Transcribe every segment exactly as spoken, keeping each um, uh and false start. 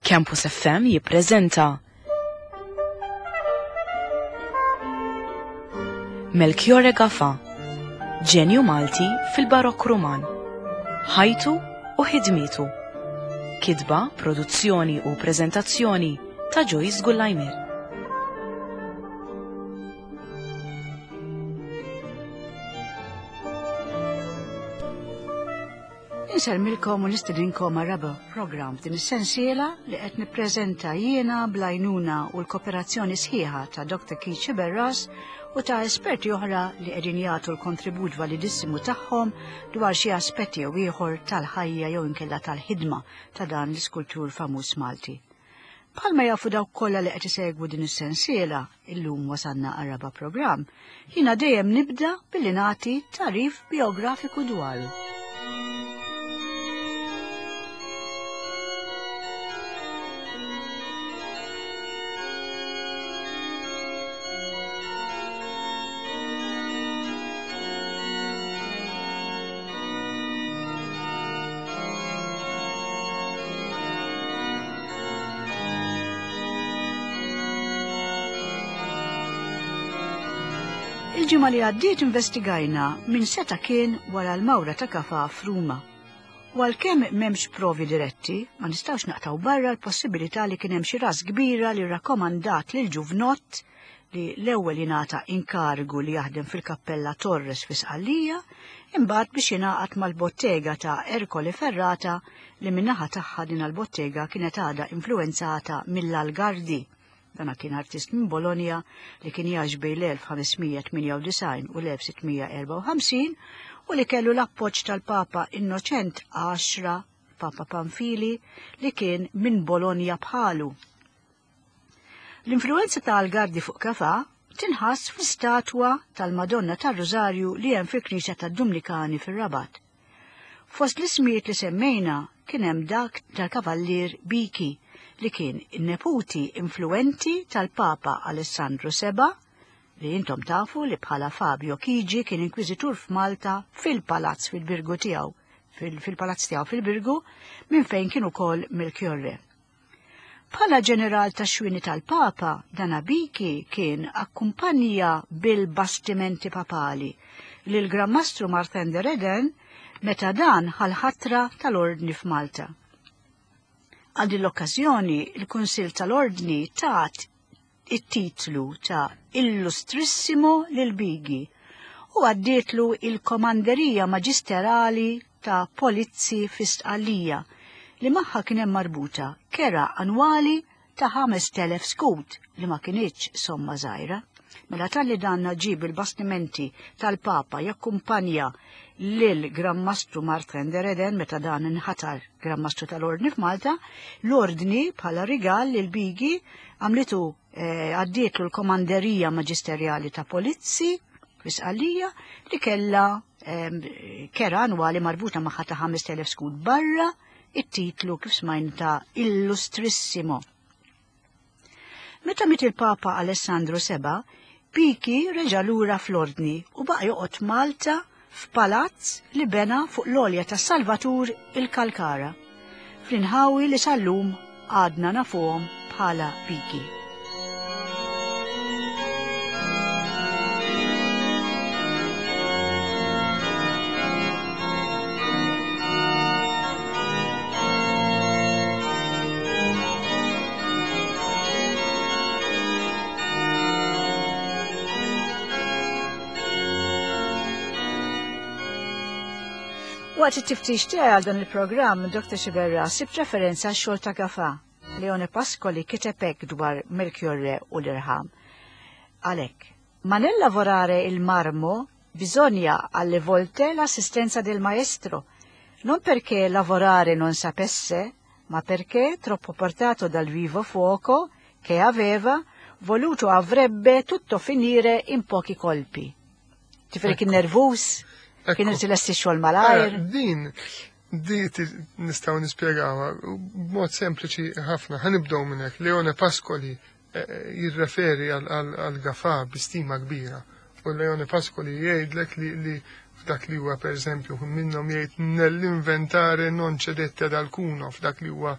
Campus F M jippreżenta Melchiorre Gafa, ġenju Malti fil-Barokk Ruman. Ħajtu u ħidmietu. Kitba, produzzjoni u preżentazzjoni ta' Joyce Gullajmer. Inselmilkom u nistidinkom għarraba program din is-sensiela li qed nippreżenta jiena blajnuna u l-kooperazzjoni sħiħa ta' Doktor Keith Berras u ta' esperti oħra li qegħdin jagħtu l-kontribut validissimu tagħhom dwar xi aspetti jew ieħor tal-ħajja jew inkella tal-ħidma ta' dan l-iskultur famuż Malti. Bħalma jafu dawk kollha li qed isegwu din is-sensiela illum wasanna għarraba program, jiena dejjem nibda billi nagħti tarif biografiku dwaru. Il-ġimgħa li għaddiet investigajna min seta kien wara l-mawra ta' Gafa f'Ruma. U għalkemm m'hemmx provi diretti, ma nistgħux naqtaw barra l-possibilità li kien hemm xi ras kbira li rrakkomandat lil ġuvnott li l-ewwel jingħata inkarigu li jaħdem fil-Kappella Torres fi Sqallija, imbagħad biex jingħaqad mal-bottega ta' Ercole Ferrata li min-naħa tagħha din l-bottega kienet għadha influenzata mill-Algardi. Dana kien artist minn Bologna li kien jgħix bejn l-elf ħamesmija tminja u disgħin u l-elf sittmija erba' u ħamsin u li kellu l-appoġġ tal-Papa Innoċent għaxra, Papa Pamfili, li kien minn Bologna bħalu. L-influenza ta' Algardi fuq Gafa tinħass fl-istatwa tal-Madonna tar-Rożarju li hemm fil-Knisja tad-Dumlikani fir-Rabat. Fost l-ismijiet li semmejna kien hemm dak tal-Kavallier Biki li kien in-neputi influenti tal-Papa Alessandro Seba, li intom tafu li bħala Fabio Chigi kien inkwiżitur f'Malta fil-palazz fil-birgu tiegħu, fil-palazz tiegħu fil-birgu, minn fejn kien ukoll Melchiorre. Bħala ġeneral tax-xwini tal-Papa, Dana Biki kien akkumpanija bil-bastimenti papali lil Grammastru Martin de Reden meta dan ħal-ħatra tal-Ordni f'Malta. Għal din l-okkażjoni, il-Kunsill tal-Ordni tat it-titlu ta' Illustrissimo lil Bigi u għaddietlu il-Komanderija Maġisterali ta' Polizzi fi Sqallija li magħha kien hemm marbuta kera annwali ta' ħames telef skut li ma kienitx somma żgħira. Mela talli danna ġib il-bastimenti tal-Papa jakkumpanja lil Grammastru Martin de Reden meta dan inħatar Grammastru tal-Ordni f'Malta, l-Ordni bħala rigal lil Bigi għamlitu għaddietlu eh, l-Komanderija Maġisterjali ta' Polizzi fi Sqallija li kella eh, kera annwali marbuta magħha ta' ħames telef skut barra it-titlu kif smajn ta' Illustrissimo. Meta mit il-Papa Alessandro Seba, Biki reġa' lura fl-Ordni u baqa' joqgħod Malta f'palazz li bena fuq l-olja ta' Salvatur il-Kalkara, fl-inħawi li sal-lum għadna nafuhom bħala Biki. Waqt it-tiftix tiegħi għal dan il-programm, Doktor Berras sib referenza għax-xogħol ta' Gafa. Leone Pascoli kiteb hekk dwar Melchiorre u l-irħam. Għalhekk, ma nel-lavorare il-marmo bisogna alle volte l'assistenza del maestro, non perché lavorare non sapesse, ma perché troppo portato dal vivo fuoco che aveva voluto avrebbe tutto finire in pochi colpi. Tifri kien nervus? Kien irtilessi xogħol malajr? Din, di nistgħu nispjegawha b'mod sempliċi ħafna. Ħanibdew minn hekk. Leone Pascoli jirreferi għal Gafa bi stima kbira. U Leone Pascoli jgħidlek li f'dak li huwa pereżempju minnhom jgħid nell-inventare non cedette ad alcuno, f'dak li huwa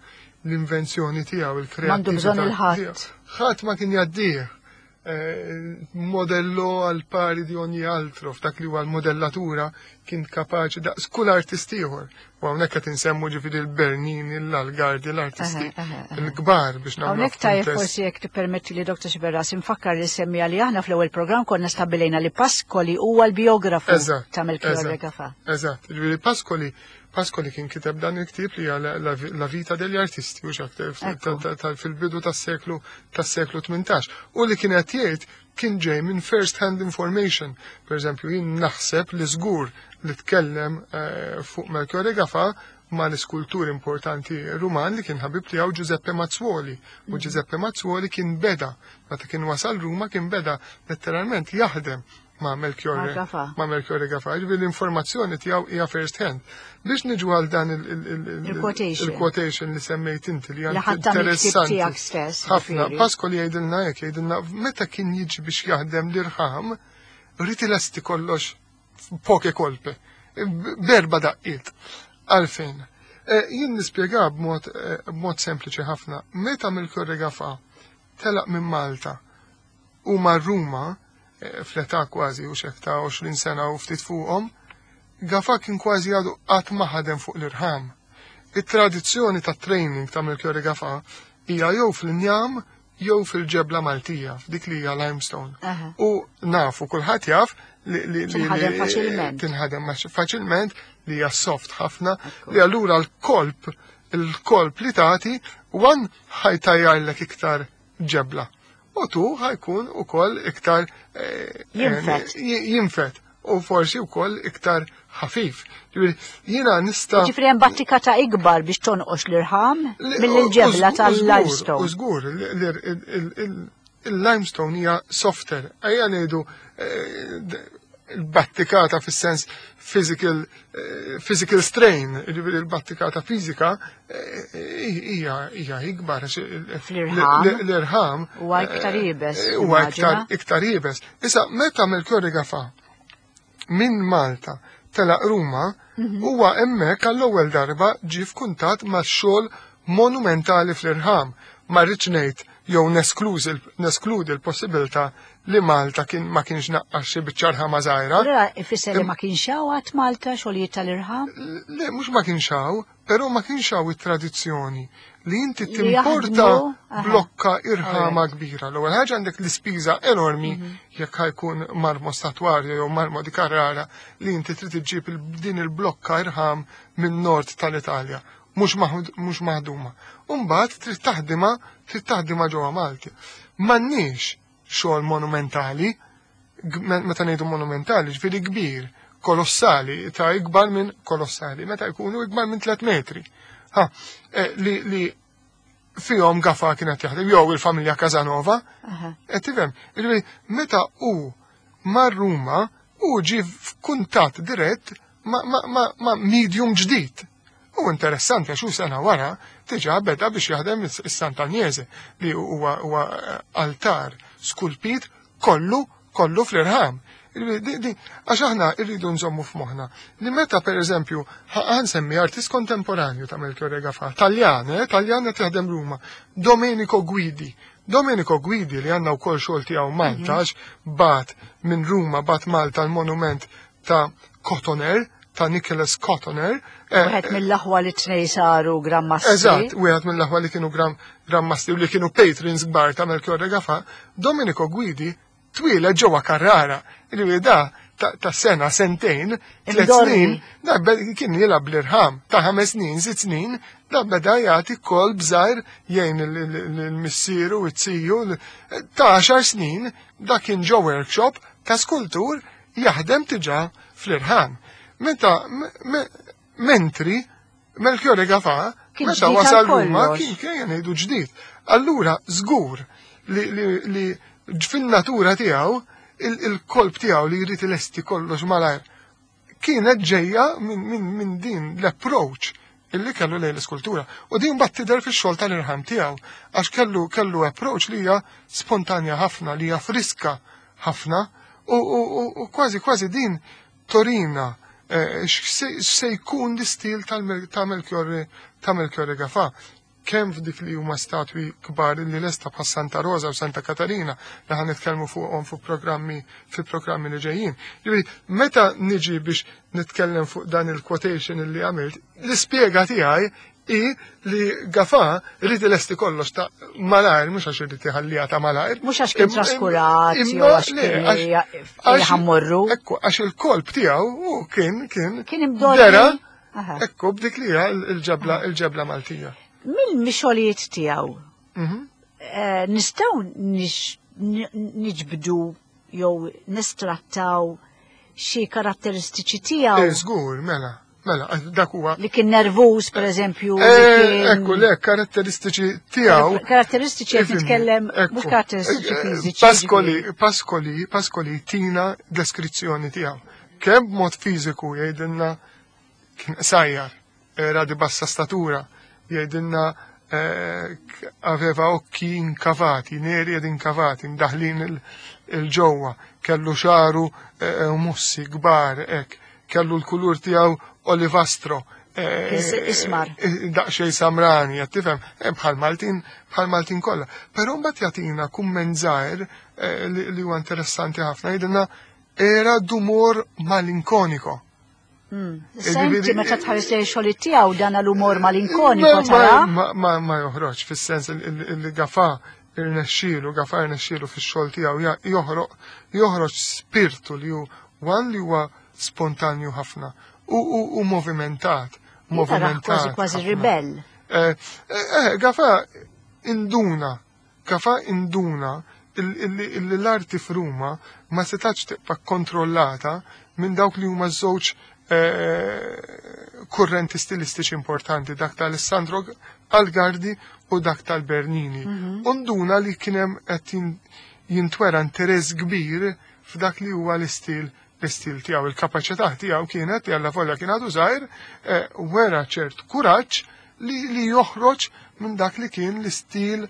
l-invenzjoni tiegħu, il-kreatività. M'għandu bżonn il-ħadd. Ħadd ma kien jaddih. Modello għal pari di ogni altro, f'dak li huwa l-modellatura kien kapaċi daqs kull artist ieħor. U hawnhekk qed insemmu ġifieri l-Bernini, l-Algardi, l-artisti l-kbar biex nagħmlu. Hawnhekk tajjeb forsi jekk tippermetti li Doktor Xiberras infakkar li semmi li aħna fl-ewwel programm konna stabbilejna li Pascoli huwa l-biografu ta' Melchiorre Gafà. Eżatt, ġifieri Pascoli Pascoli kien kiteb dan il-ktib li hija la vita degli artisti u fil-bidu tas-seklu tas-seklu tmintax. U li kien qed jgħid kien ġej minn first hand information. Per eżempju, jien naħseb li żgur li tkellem fuq Melchiorre Gafà ma l-iskultur importanti Ruman li kien ħabib tiegħu Giuseppe Mazzuoli. U Giuseppe Mazzuoli kien beda, meta kien wasal Ruma kien beda letteralment jaħdem ma' Melchiorre ma' Melchiorre Gafà. L-informazzjoni tiegħu hija first hand. Biex niġu għal dan il-quotation li semmejt inti li għand interessanti. Ħafna, Pascoli jgħidilna hekk, jgħidilna meta kien jiġi biex jaħdem l-irħam, riti lesti kollox poke kolpe, berba daqqiet. Għalfejn. Jien nispjega b'mod sempliċi ħafna. Meta Melchiorre Gafà telaq minn Malta u ma' Ruma fl-età kważi u xek ta' għoxrin sena u ftit fuqhom, Gafà kien kważi għadu qatt ma ħadem fuq l-irħam. it-tradizzjoni ta' training ta' Melchiorre Gafà hija jew fil-Njam jew fil-ġebla Maltija, f'dik li hija limestone. U nafu kulħadd jaf li li tinħadem faċilment. Tinħadem faċilment li hija soft ħafna li allura l-kolb il-kolb li tagħti wan ħajtajjarlek iktar ġebla. U tu ħajkun ukoll iktar jinfet u forsi wkoll iktar ħafif. Jiena nista' Ġifri hemm battikata ikbar biex tonqos l-irħam mill-ġebla tal-limestone. U żgur il-limestone hija softer. Ejja ngħidu il-battikata fis-sens physical physical strain, il-battikata fiżika hija ikbar l-irħam huwa iktar jibes. Huwa iktar jibes. Issa meta Melchiorre Gafà minn Malta telaq Ruma, huwa hemmhekk għall-ewwel darba ġie f'kuntatt max-xogħol monumentali fl-irħam. Ma rridx ngħid jew neskludi l-possibilità li Malta kien ma kienx naqqas xi biċċarħa żgħira. Allura ifisser li ma kienx hawn għad Malta xogħlijiet tal-irħam? Le, mhux ma kienx hawn, però ma kienx hawn it-tradizzjoni li inti timporta blokka irħama kbira. L-ewwel ħaġa għandek l-ispiża enormi jekk ħajkun marmo statwarju jew marmo di Carrara li inti trid iġġib din il-blokka irħam min-nord tal-Italja. Mhux maħduma. Umbagħad trid taħdimha trid taħdimha ġewwa Malti. M'għandniex xogħol monumentali, meta ngħidu monumentali, ġifieri kbir, kolossali, ta' ikbar minn kolossali, meta jkunu ikbar minn tliet metri. Ha, li li fihom Gafà kienet jaħdem, jew il-familja Casanova, qed tifhem. Meta hu mar Ruma hu ġie f'kuntatt dirett ma' medium ġdid. U interessanti għax sena wara tiġa beda biex jaħdem is-Sant'Agnese li huwa altar skulpit kollu kollu fl-irħam. Għax aħna rridu nżommu f'moħħna li meta pereżempju ħansemmi artist kontemporanju ta' Melchiorre Gafà, Taljan, Taljan qed jaħdem Ruma, Domenico Guidi. Domenico Guidi li għandna wkoll xogħol tiegħu Malta għax bat minn Ruma bat Malta l-monument ta' Cotoner, ta' Nicholas Cotoner. Wieħed mill-aħwa li tnej saru grammastri. Eżatt, wieħed mill-aħwa li kienu grammastri u li kienu patrons kbar ta' Melchiorre Gafà, Domenico Guidi twila ġewwa Carrara. Illi da ta' sena, sentejn, tliet snin, da kien jilgħab l-irħam ta' ħames snin, sitt snin, da beda jagħti kolb żgħir jgħin il-missieru u t-siju ta' għaxar snin, da kien ġew workshop ta' skultur jaħdem tiġa fl-irħam. Meta, mentri, Melchiorre Gafà, meta wasal Ruma, kien kien jgħidu ġdid. Allura, żgur li fin-natura tiegħu, il-kolb tiegħu li jrid ilesti kollox malajr, kienet ġejja minn din l-approach illi kellu lejn l-iskultura. U din mbagħad tidher fix-xogħol tal-irħam tiegħu, għax kellu kellu approach li hija spontanja ħafna, li hija friska ħafna, u kważi kważi din torina se jkun l-istil ta' Melchiorre Gafà. kemm f'dik li huma statwi kbar li lesta bħal Santa Rosa u Santa Katarina li ħan nitkellmu fuqhom fuq programmi fil-programmi li ġejjin. Jiġifieri meta niġi biex nitkellem fuq dan il-quotation li għamilt, l-ispjega tiegħi i li Gafà rrid lesti kollox ta' malajr, mhux għax irid iħallija ta' malajr. Mhux għax kien traskurat jew għax kien ħammorru. Ekku, għax il-kolb tiegħu kien kien Kien imdorra. Ekku b'dik li hija l-ġebla il-ġebla Maltija. Mill-mixolijiet tiegħu. Nistgħu niġbdu jew nistrattaw xi karatteristiċi tiegħu. Żgur, mela. Mela, dak huwa. Li kien nervuż, per eżempju. Ekku, le, karatteristiċi tiegħu. Karatteristiċi qed nitkellem mhux karatteristiċi fiżiċi. Pascoli, Pascoli, Pascoli tina deskrizzjoni tiegħu. Kemm b'mod fiżiku jgħidilna kien qasajjar, era di bassa statura, jgħidilna aveva occhi inkavati, neri ed inkavati, mdaħlin il-ġewwa, kellu xaru mussi kbar hekk, kellu l-kulur tiegħu olivastro. Ismar. Daqxej samrani, tifhem, bħal Maltin, bħal Maltin kollha. Però mbagħad jagħtina kumment żgħir li huwa interessanti ħafna, jgħidilna era d'umor malinkoniko. Senti meta tħares lejn xogħol tiegħu dan l-umor malinkoniko tara? Ma joħroġ fis-sens li Gafà irnexxielu, Gafà irnexxielu fix-xogħol tiegħu joħroġ spirtu li hu wan li huwa spontanju ħafna u movimentat. Movimentat. Kważi kważi ribell. Gafà induna, Gafà induna l-arti f'Ruma ma setax tibqa' kontrollata minn dawk li huma żewġ kurrenti stilistiċi importanti, dak tal-Alessandro Algardi u dak tal-Bernini. Unduna li kienem qed jintwera interess kbir f'dak li huwa l-istil l-istil tiegħu, il-kapaċità tiegħu kienet jalla volja kien għadu żgħir wera ċert kuraġġ li joħroġ minn dak li kien l-istil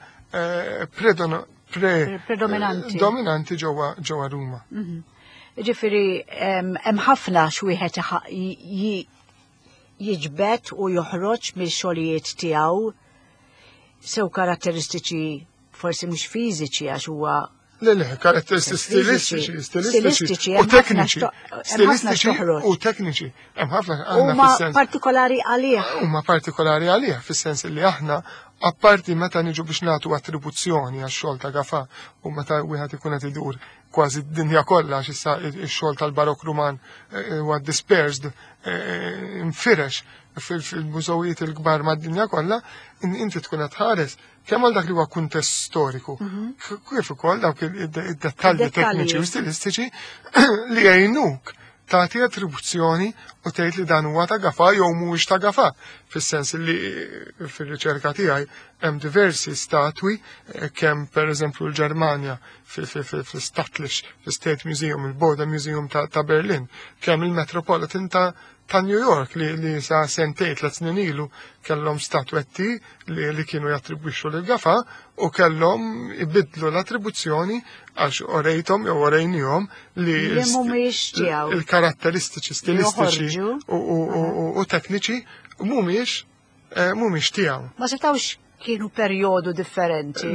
predominanti ġewwa Ruma. Ġifiri, hemm ħafna xwieħed jiġbed u joħroġ mill-xogħlijiet tiegħu sew karatteristiċi forsi mhux fiżiċi għax huwa. Le, le, karatteristiċi stilistiċi, stilistiċi u tekniċi. Stilistiċi u tekniċi. Hemm ħafna aħna fis-sens. Partikolari għalih. Huma partikolari għalih fis-sens li aħna apparti meta niġu biex nagħtu attribuzzjoni għax-xogħol ta' Gafà u meta wieħed ikun qed idur kważi d-dinja kollha x'issa x-xogħol tal-Barokk Ruman huwa dispersed infirex fil-mużewijiet il-kbar mad-dinja kollha, inti tkun qed ħares kemm għal dak li huwa kuntest storiku, kif ukoll dawk id-dettalji tekniċi u stilistiċi li jgħinuk tagħti attribuzzjoni u tgħid li dan huwa ta' Gafà jew mhuwiex ta' Gafà, fis-sens li fir-riċerka tiegħi hemm diversi statwi kemm pereżempju l-Ġermanja fi-Stattlich, fi-State Museum, il-Bode Museum ta' Berlin, kemm il-Metropolitan ta' ta' New York li, li sa' sentej tlet snin ilu kellhom statwetti li, li kienu jattribwixxu lil Gafà u kellhom ibidlu l-attribuzzjoni għax orejthom jew orejnihom li il-karatteristiċi stilistiċi u, u, u, u tekniċi mhumiex mhumiex tiegħu. Ma setawx kienu perjodu differenti?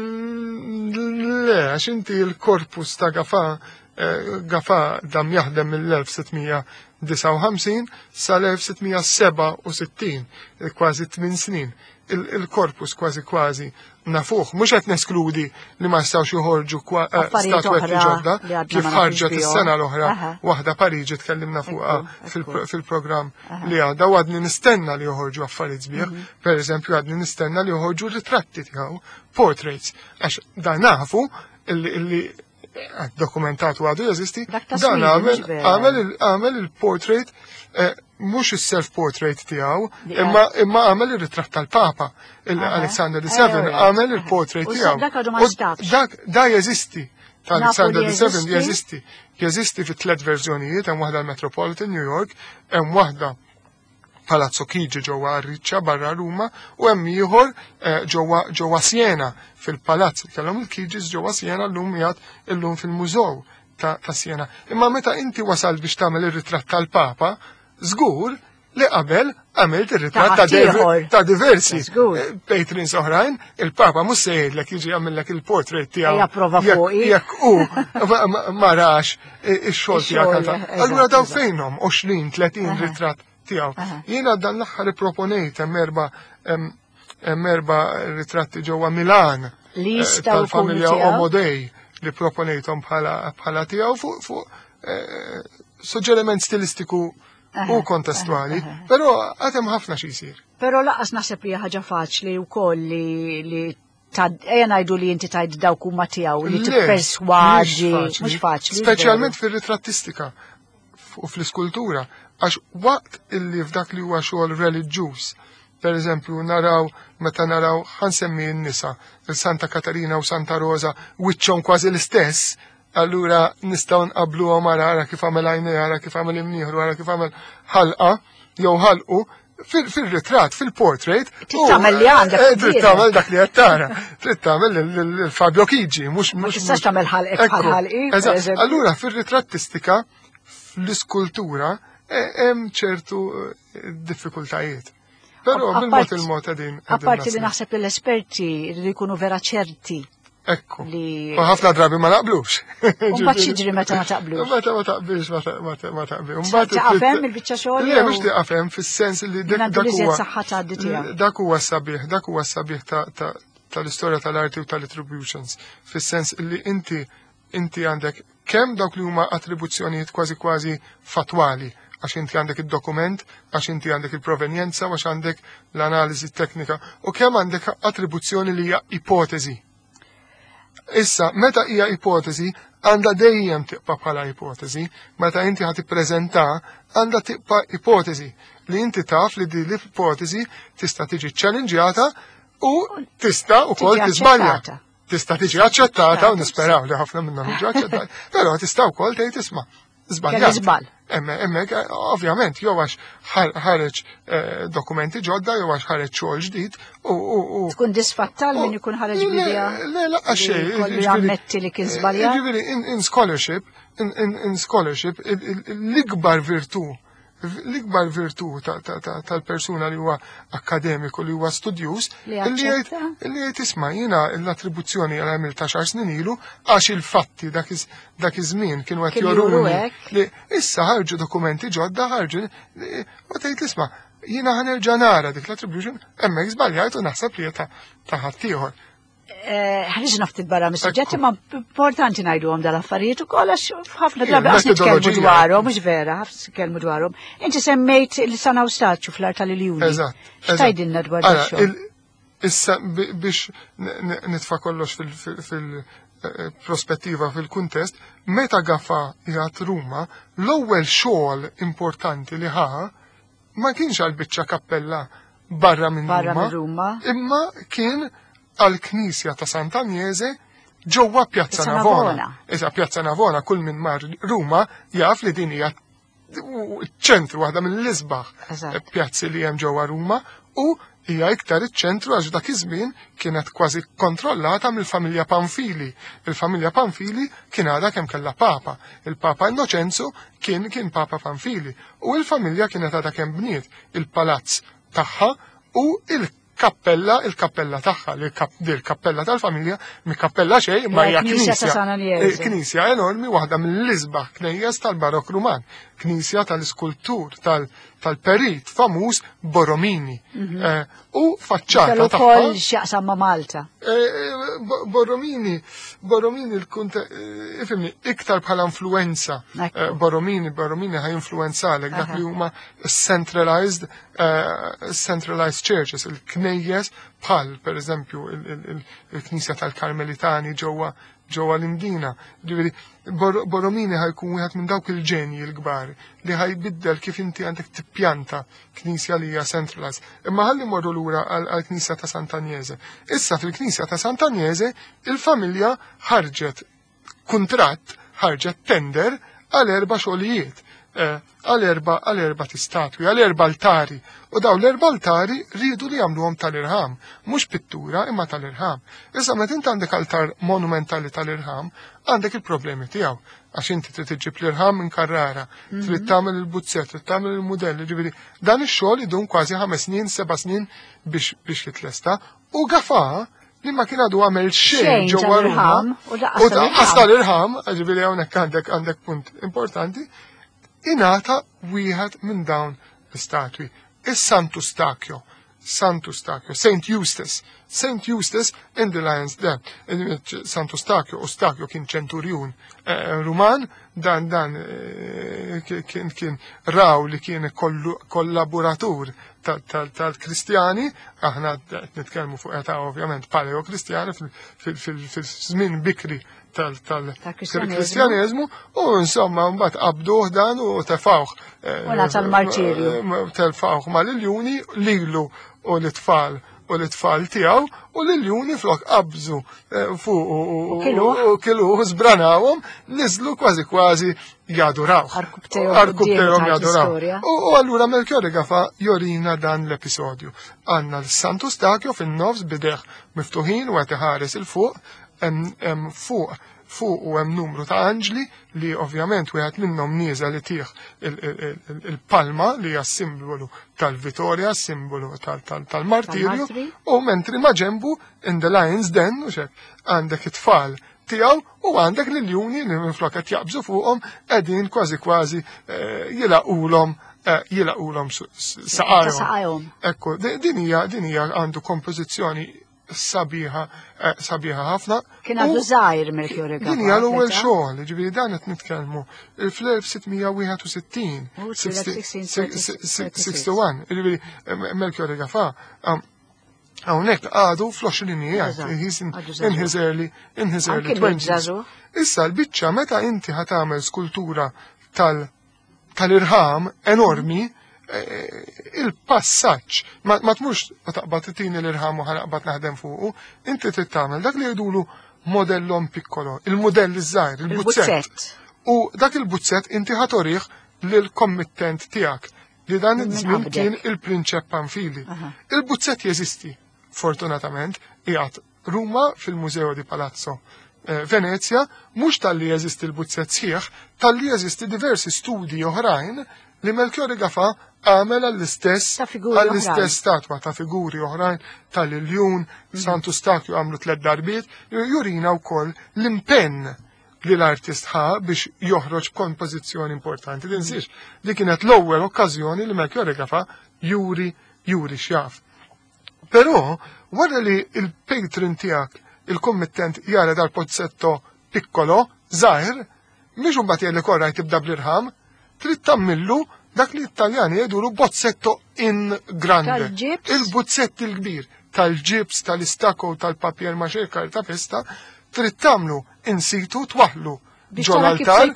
Le, għax inti l-korpus ta' Gafà Gafà dam jaħdem mill-elf sittmija disa' u ħamsin sal-elf sittmija seba' u sittin, kważi tmien snin. Il-korpus kważi kważi nafuh, mhux qed neskludi li ma jistgħux joħorġu statwetti ġodda kif ħarġet is-sena l-oħra waħda Pariġi tkellimna fuqha fil-programm li għadha u għadni nistenna li joħorġu affarijiet sbieħ, pereżempju għadni nistenna li joħorġu ritratti tiegħu, portraits, għax dan nafu illi dokumentatu għadu jeżisti, dan għamel il-portrait, mux il-self-portrait tijaw, imma għamel il-ritratt tal-Papa, il-Alexander the Seventh, għamel il-portrait tijaw. Da jeżisti, tal-Alexander the Seventh jeżisti, jeżisti fit tlet verżjonijiet, hemm waħda l-Metropolitan New York, hemm waħda Palazzo Chigi ġewwa Arriccia barra Ruma u hemm ieħor ġewwa Siena fil-palazz kellhom il-Chigis ġewwa Siena llum qiegħed illum fil-mużew ta' Siena. Imma meta inti wasal biex tagħmel ir-ritratt tal-Papa, żgur li qabel għamilt ir-ritratt Ta' ta' diver- ħaddieħor. ta' diversi That's good. eh, patrons oħrajn, il-Papa mhux se jgħidlek jiġi jagħmilek il-portrait tiegħu. Ejja, prova jekk- fuqi. Jekk hu ma- ma- ma rax eh, ix-xogħol Ix-xogħol, tiegħek. eżatt, Allura daw eżatt. fejnhom għoxrin tletin Aha. ritratt tiegħu. Aha. Jiena dan l-aħħar ipproponejt hemm erba' hemm hemm erba' ritratti ġewwa Milan Li eh, jistgħu tal-familja jkunu tiegħu? Omodej li proponejthom bħala bħala tiegħu fuq fuq eh, suġġeriment stilistiku Aha, u kontestwali, aha, aha. però għatem ħafna xi jsir. Pero laqas naħseb li ħaġa faċli wkoll li li tad ejja ngħidu li inti tajt dawk huma tiegħu li Le, tipperswaġi mhix mhux faċli. Speċjalment fir-ritrattistika u fl-iskultura, għax waqt illi f'dak li huwa xogħol reliġjuż, per eżempju naraw meta naraw ħansemmi n-nisa, il-Santa Katarina u Santa Rosa wiċċhom kważi l-istess, allura nistgħu nqabluhom ara ara kif għamel għajnej, ara kif għamel imnieħru, ara kif għamel ħalqa jew ħalqu fil- fil-ritratt, fil-portrait. Trid tagħmel li għandek Eh, Trid qudiemek. tagħmel dak li qed tara. Trid tagħmel il-Fabio Chigi, mhux Ma mhux. tistax tagħmel ħalqek bħal Ekku, ħalqi, per eżatt. eżempju. Allura fir-ritrattistika, fl-iskultura, eh, hemm ċertu eh, diffikultajiet. Però Apart- bil-mod il-mod qegħdin. Apparti li naħseb li l-esperti li jkunu vera ċerti Ekku. li- U ħafna drabi ma naqblux. mbagħad xiġri meta ma taqblux. Meta ma taqbilx ma ta- ma ta- ma taqbilx. Ta- taqfem il-biċċa xogħol Le, jew- mhux taqfem fis-sens li dak Ngħaddu dak li żied huwa saħħa tgħaddi tiegħek. dak huwa sabiħ, dak huwa sabiħ ta' ta' tal-istorja tal-arti u tal-attributions, fis-sens li inti inti għandek kemm dawk li huma attribuzzjonijiet kważi kważi fatwali, għax inti għandek id-dokument, għax inti għandek il-provenjenza, għax għandek l-analiżi teknika, u kemm għandek attribuzzjoni li hija ipotezi. Issa, meta hija ipotezi, għandha dejjem tiqpa bħala ipotezi, meta inti ħad tippreżenta għandha tiqpa ipotezi li inti taf li di l-ipotezi tista' tiġi ċhallenġjata u tista' ukoll Tiġi tiżbalja. aċċettata. Tista' tiġi aċċettata u nisperaw li ħafna minnhom jiġu aċċettati, però tista' wkoll tgħid isma' żbaljat. Kelli żball. Emme, emmek, ovvjament, jew għax ħar- ħareġ eh, dokumenti ġodda, jew għax ħareġ xogħol ġdid, u u- u Tkun disfattal min ikun ħareġ bidea. Le, le, laqqa xej. kollu jammetti li kien żbaljat. Ġifieri, in in scholarship, in in in scholarship, il- il- l-ikbar virtu, l-ikbar virtu ta- ta- ta- tal-persuna li huwa akkademiku, li huwa studjus, Li jgħid jaċċetta. li jgħid isma' jiena l-attribuzzjoni għal għamil ta' xar snin ilu għax il-fatti dak iż- dak iż-żmien kienu qed Kienu juru joruni hekk. li issa ħarġu dokumenti ġodda ħarġu li- u tgħid isma' jiena ħanerġa' nara dik l-attribution hemmhekk żbaljajt u naħseb li hija ta' ta' ħaddieħor. ħarġ naftit barra mis-suġġetti ma importanti ngħidu għom dal-affarijiet u kollax ħafna Jien, drabi għax nitkellmu metodoloġija. dwarhom, mhux vera, ħafna nitkellmu dwarhom. Inti semmejt il-sana u staċċu fl-art tal-Iljuni. Eżatt. eżatt. X'tajdilna dwar Ara, xogħol? il- Issa bi- biex n- n- nitfa' kollox fil-prospettiva, fil-kuntest, meta Gafà jgħat Ruma, l-ewwel xogħol importanti li ħa ma kienx għal biċċa kappella barra minn Barra Ruma, minn Ruma. imma kien għal knisja ta' Sant'Agnese ġewwa Pjazza Pjazza Navona. Navona. Issa Pjazza Navona kull minn mar Ruma jaf li din hija ċentru waħda mill-isbaħ Eżatt. pjazzi li hemm ġewwa Ruma u hija iktar iċ-ċentru għax dak iż-żmien kienet kważi kontrollata mill-familja Panfili. Il-familja Panfili kien għadha kemm kellha papa. Il-Papa Innoċenzu kien kien Papa Panfili u l-familja kienet għadha kemm bniet il-palazz tagħha u il kappella, il-kappella tagħha, li il-kappella tal-familja, mi kappella xejn, ma hija Knisja ta' San Agnese. knisja. Knisja enormi waħda mill-isbaħ knejjes tal-Barok Ruman, knisja tal-iskultur tal-perit famuż Borromini. Eh, U faċċata Kellu tagħha. wkoll x'jaqsam ma' Malta. Eh, Bo- Borromini, Borromini il-kunte, eh, ifimni, iktar bħala influenza. Ekku. Eh, Borromini, Borromini ħaj influenzalek, dak Aha. li huma centralized, eh, centralized churches, il-knejjes bħal, per eżempju, il- il- il- il-knisja tal-Karmelitani ġewwa ġewwa l-Indina. Ġifieri, Bor- Borromini ħajkun wieħed minn dawk il-ġenji l-kbar li ħajbiddel kif inti għandek tippjanta knisja li hija centralized. Imma ħalli morru lura għall-knisja ta' Sant'Agnese. Issa fil-knisja ta' Sant'Agnese il-familja ħarġet kuntratt, ħarġet tender għal erba' xogħlijiet. għal-erba għal-erba istatwi, għal-erba altari. U daw l-erba altari rridu li jagħmluhom tal-irħam, mhux pittura imma tal-irħam. Issa meta inti għandek altar monumentali tal-irħam, għandek il-problemi tiegħu. Għax inti trid tiġib l-irħam minn Karrara, trid tagħmel il-buzzett, trid tagħmel il-mudell, ġifieri dan ix-xogħol idum kważi ħames snin, seba' snin biex biex jitlesta. U Gafà li ma kien għadu għamel xejn ġewwa Ruma u daqqas tal-irħam, ġifieri hawnhekk għandek għandek punt importanti, ingħata wieħed minn dawn l-istatwi. Is-Santu Stakjo, Santu Stakjo, Saint Eustace, Saint Eustace in the Lion's Den. Santu Stakjo, u Stakjo kien ċenturjun Ruman, dan dan kien kien raw li kien kollaboratur tal-Kristjani, aħna nitkellmu fuq eta ovvjament paleo-Kristjani fil-żmien bikri tal-Kristjaneżmu u insomma mbagħad qabduh dan u tefawh. Wara tal-martirju. Tefawh mal-iljuni lilu u l-tfal u l-tfal tiegħu u l-iljuni flok qabżu fuq u kiluh żbranawhom niżlu kważi kważi jadurawh. Arkubtejhom jadurawh. U allura Melchiorre Gafà jorina dan l-episodju. Għandna l-Santu Stakjo fin-nofs bideħ miftuħin u qed iħares il-fuq, hemm fuq fuq u hemm numru ta' anġli li ovvjament wieħed minnhom nieżel li tieħ il-palma li hija simbolu tal-Vittorja, simbolu tal-martirju, u mentri ma ġembu in the Lion's Den u xek għandek it-tfal tiegħu u għandek l-iljuni li minflok qed jaqbżu fuqhom qegħdin kważi kważi jilaqulhom jilaqulhom saqajhom. Ekku, din hija din hija għandu kompożizzjoni sabiħa sabiħa ħafna. Kien għadu żgħir Melchiorre Gafà. Din hija l-ewwel xogħol, ġifieri dan qed nitkellmu fl-elf sittmija wieħed u sittin. sixty-one, ġifieri Melchiorre Gafà hawnhekk għadu fl-għoxrinijat, in his early in his early twenties. Issa l-biċċa meta inti ħatamel skultura tal-irħam enormi, il-passaġġ, ma tmux ma taqbad titini l-irħam u ħanaqbad naħdem fuqu, inti trid tagħmel dak li jgħidulu modellon piccolo, il-modell iż-żgħir, il-buzzett. U dak il-buzzett inti ħatorih lill-kommittent tiegħek li dan iż-żmien kien il-Prinċep Pamfili. Il-buzzett jeżisti, fortunatament, qiegħed Ruma fil-Museo di Palazzo Venezia, mhux tal-li jeżisti l-buzzett sħiħ, tal-li jeżisti diversi studji oħrajn li Melchiorre Gafà għamel għall-istess għall-istess statwa ta' figuri oħrajn tal-Iljun, Santu Stakjo għamlu tliet darbiet, jurina wkoll l-impenn li l-artist ħa biex joħroġ kompożizzjoni importanti. Tinsiex li kienet l-ewwel okkażjoni li Melchiorre Gafà juri juri x'jaf. Però wara li il-patron tiegħek il-kommittent jara dal-pozzetto piccolo, żgħir, mhix imbagħad jgħidlek oraj tibda bl-irħam, trid tammillu dak li l-Italjani jgħidulu bozzetto in grande. Il-buzzett il-kbir tal-ġibs, tal-istako, tal-papier maċe, ta' festa, trid tagħmlu in situ twaħlu ġol altar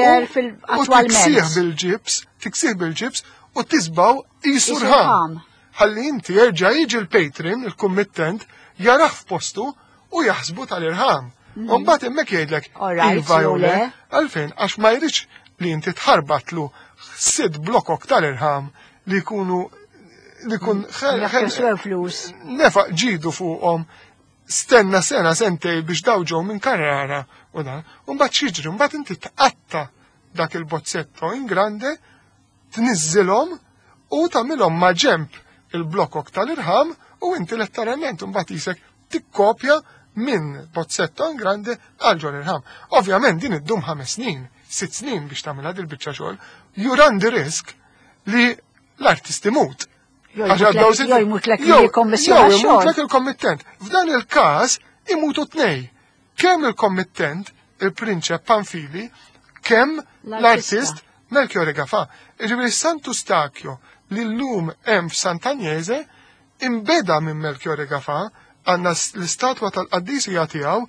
u tiksih bil-ġibs, tiksih bil-ġibs u tisbaw jisurħam. Ħalli inti jerġa' jiġi l-patron, il-kummittent, jarah f'postu u jaħsbu tal-irħam. Mbagħad hemmhekk jgħidlek iva jew le, għalfejn għax ma jridx li inti tħarbatlu sid blokok tal-irħam li jkunu li kun flus. Nefa ġidu fuqhom stenna sena sentej biex daw ġew minn Karrara u dan, u mbagħad xiġri, mbagħad inti tqatta dak il-bozzetto in grande, tniżżilhom u tagħmilhom ma' ġemp il-blokok tal-irħam u inti letteralment mbagħad isek tikkopja minn bozzetto in grande għal ġol irħam. Ovvjament din iddum ħames snin, sitt snin biex tagħmilha dil biċċa xogħol, you run the risk li l-artist imut. Jew imutlek il-kommittent. F'dan il-każ imutu tnej. Kemm il-kommittent, il-Prinċep Pamfili, kemm l-artist Melchiorre Gafà. Ġifieri Santu Stakjo li llum hemm f'Sant'Agnese imbeda minn Melchiorre Gafà għandna l-istatwa tal-qaddisija tiegħu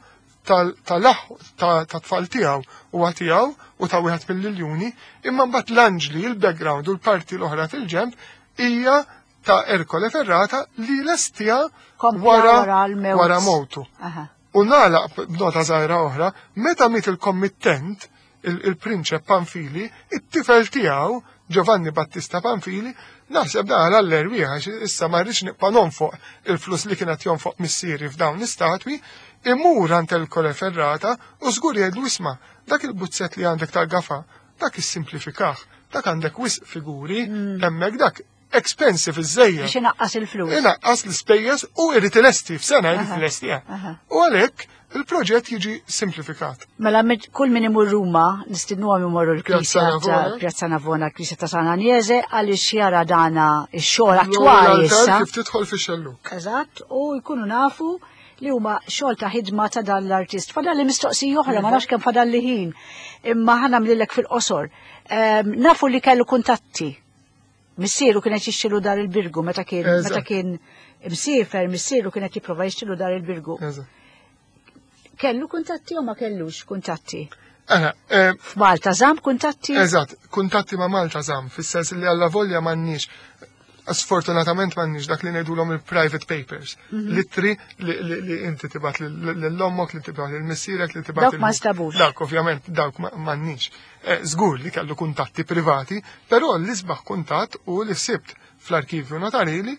tal-tfal tiegħu u tiegħu u ta' wieħed mill-iljuni, imma mbagħad l-anġli, il-background u l-parti l-oħra fil-ġemp hija ta' Ercole Ferrata li lestija wara wara mowtu. U nagħlaq b'nota żgħira oħra, meta miet il-kommittent il-prinċep Panfili, it-tifel tiegħu Giovanni Battista Panfili, naħseb daħal għall-erwieħ, issa ma rridx nibqa' nonfoq il-flus li kienet jonfoq missieri f'dawn l-istatwi, imur għand il-Kole Ferrata u żgur jgħidu isma' dak il-buzzett li għandek tal-gafa, dak issimplifikaħ, dak għandek wisq figuri, hemmhekk dak expensive iż-żejjed. Biex inaqqas il-flus. Inaqqas l-ispejjeż u irid ilesti f'sena jrid ilesti. U għalhekk il-proġett jiġi simplifikat. Mela kull min imur Ruma nistidnu għam imorru l-Klisja ta' Pjazza Navona, l-Klisja ta' San Agnese, għaliex jara dana x-xogħol attwali issa. Kif tidħol fix-xelluk. Eżatt, u jkunu nafu li huma xogħol ta' ħidma ta' dan l-artist. Fadal li mistoqsija oħra, ma nafx kemm fadal li ħin, imma ħanam lilek fil-qosor. Nafu li kellu kuntatti. Missieru kienet jixxilu dar il-Birgu meta kien meta kien msiefer, missieru kienet jipprova jixxilu dar il-Birgu. Kellu kuntatti u ma kellux kuntatti? F'Malta żamm kuntatti? Eżatt, kuntatti ma' Malta żamm, fis-sens li alla volja m'għandniex. Sfortunatament m'għandniex dak li ngħidulhom il-private papers. Littri li inti tibgħat lill-ommok, li tibgħat lill-missierek, li tibgħat. Dawk ma stabux. Dawk ovvjament dawk m'għandniex. Żgur li kellu kuntatti privati, però l-isbaħ kuntatt u li sibt fl-arkivju notarili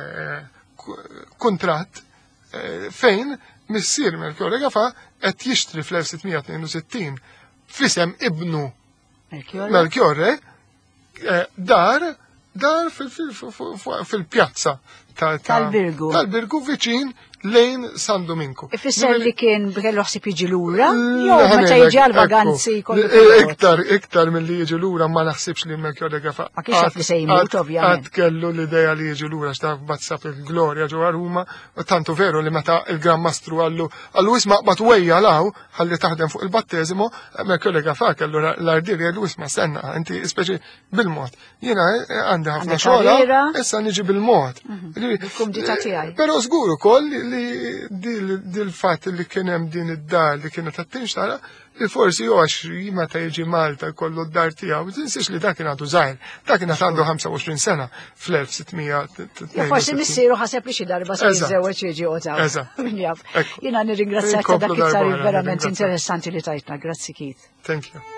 kuntratt fejn missier Melchiorre Gafa qed jixtri fl-elf sittmija tnejn u sittin f'isem ibnu Melchiorre dar dar fil-pjazza tal-Birgu. Tal-Birgu viċin lejn San Dominku. Ifisser li kien kellu ħsib jiġi lura? Jew meta jiġi għal-vaganzi kollu. Iktar, iktar mill-li jiġi lura ma naħsibx li Melchiorre Gafa. Ma kienx għaf li se jmut, ovvjament. Għad kellu l-ideja li jiġi lura xtaf bazzaf il-Gloria ġewwa Ruma, u tantu veru li meta il-Gran Mastru għallu għallu isma' ma twejja law ħalli taħdem fuq il-battesimo, Melchiorre Gafa kellu l-ardir jgħidu isma' senna, inti speċi bil-mod. Jiena għandi ħafna xogħla, issa niġi bil-mod. Però żgur ukoll li dil-fatt li kien hemm din id-dar li kienet attinx tara li forsi għax meta jiġi Malta jkollu d-dar tiegħu, tinsiex li dak kien għandu żgħir, dak kien għandu ħamsa u għoxrin sena fl-elf sittmija. Forsi missieru ħaseb li xi darba se jiżżewweġ jiġi qogħdaw. Jiena nirringrazzjak ta' dak it-tarif verament interessanti li tajtna. Grazzi Keith. Thank you.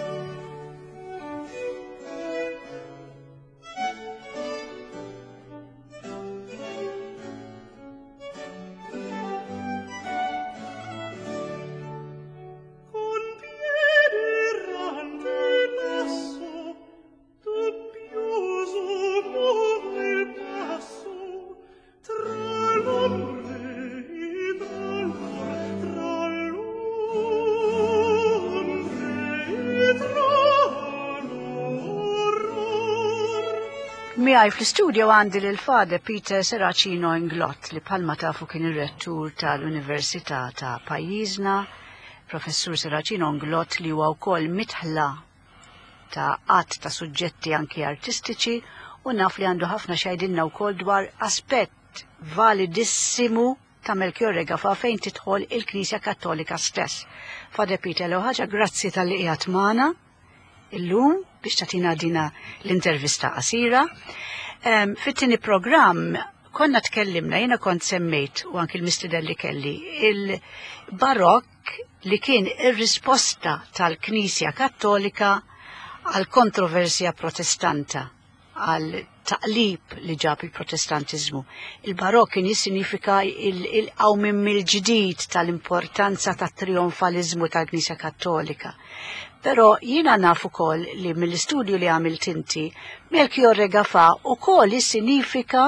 Miħaj fl-studio għandi l-fade Peter Serracino Inglott li bħalma tafu kien ir-rettur tal-Università ta' pajjiżna, Professur Serracino Inglott li huwa wkoll mitħla ta' qatt ta' suġġetti anki artistiċi u naf li għandu ħafna xajdinna wkoll dwar aspett validissimu ta' Melchiorre Gafa fejn tidħol il-Knisja Kattolika stess. Fade Peter l ħaġa grazzi tal-li qiegħed magħna illum biex tatina dina l-intervista qasira. Um, Fit-tieni programm konna tkellimna, jiena kont semmejt u anki l-mistidel li kelli, il-barokk li kien ir-risposta tal-Knisja Kattolika għal kontroversja protestanta, għal taqlib li ġab il-protestantizmu. Il-barokk kien jissinifika il-qawmim mill-ġdid tal-importanza tat-trionfalizmu tal-Knisja Kattolika. Pero jiena nafu kol li mill-istudju li għamilt inti, Melchiorre Gafa u kol jissinifika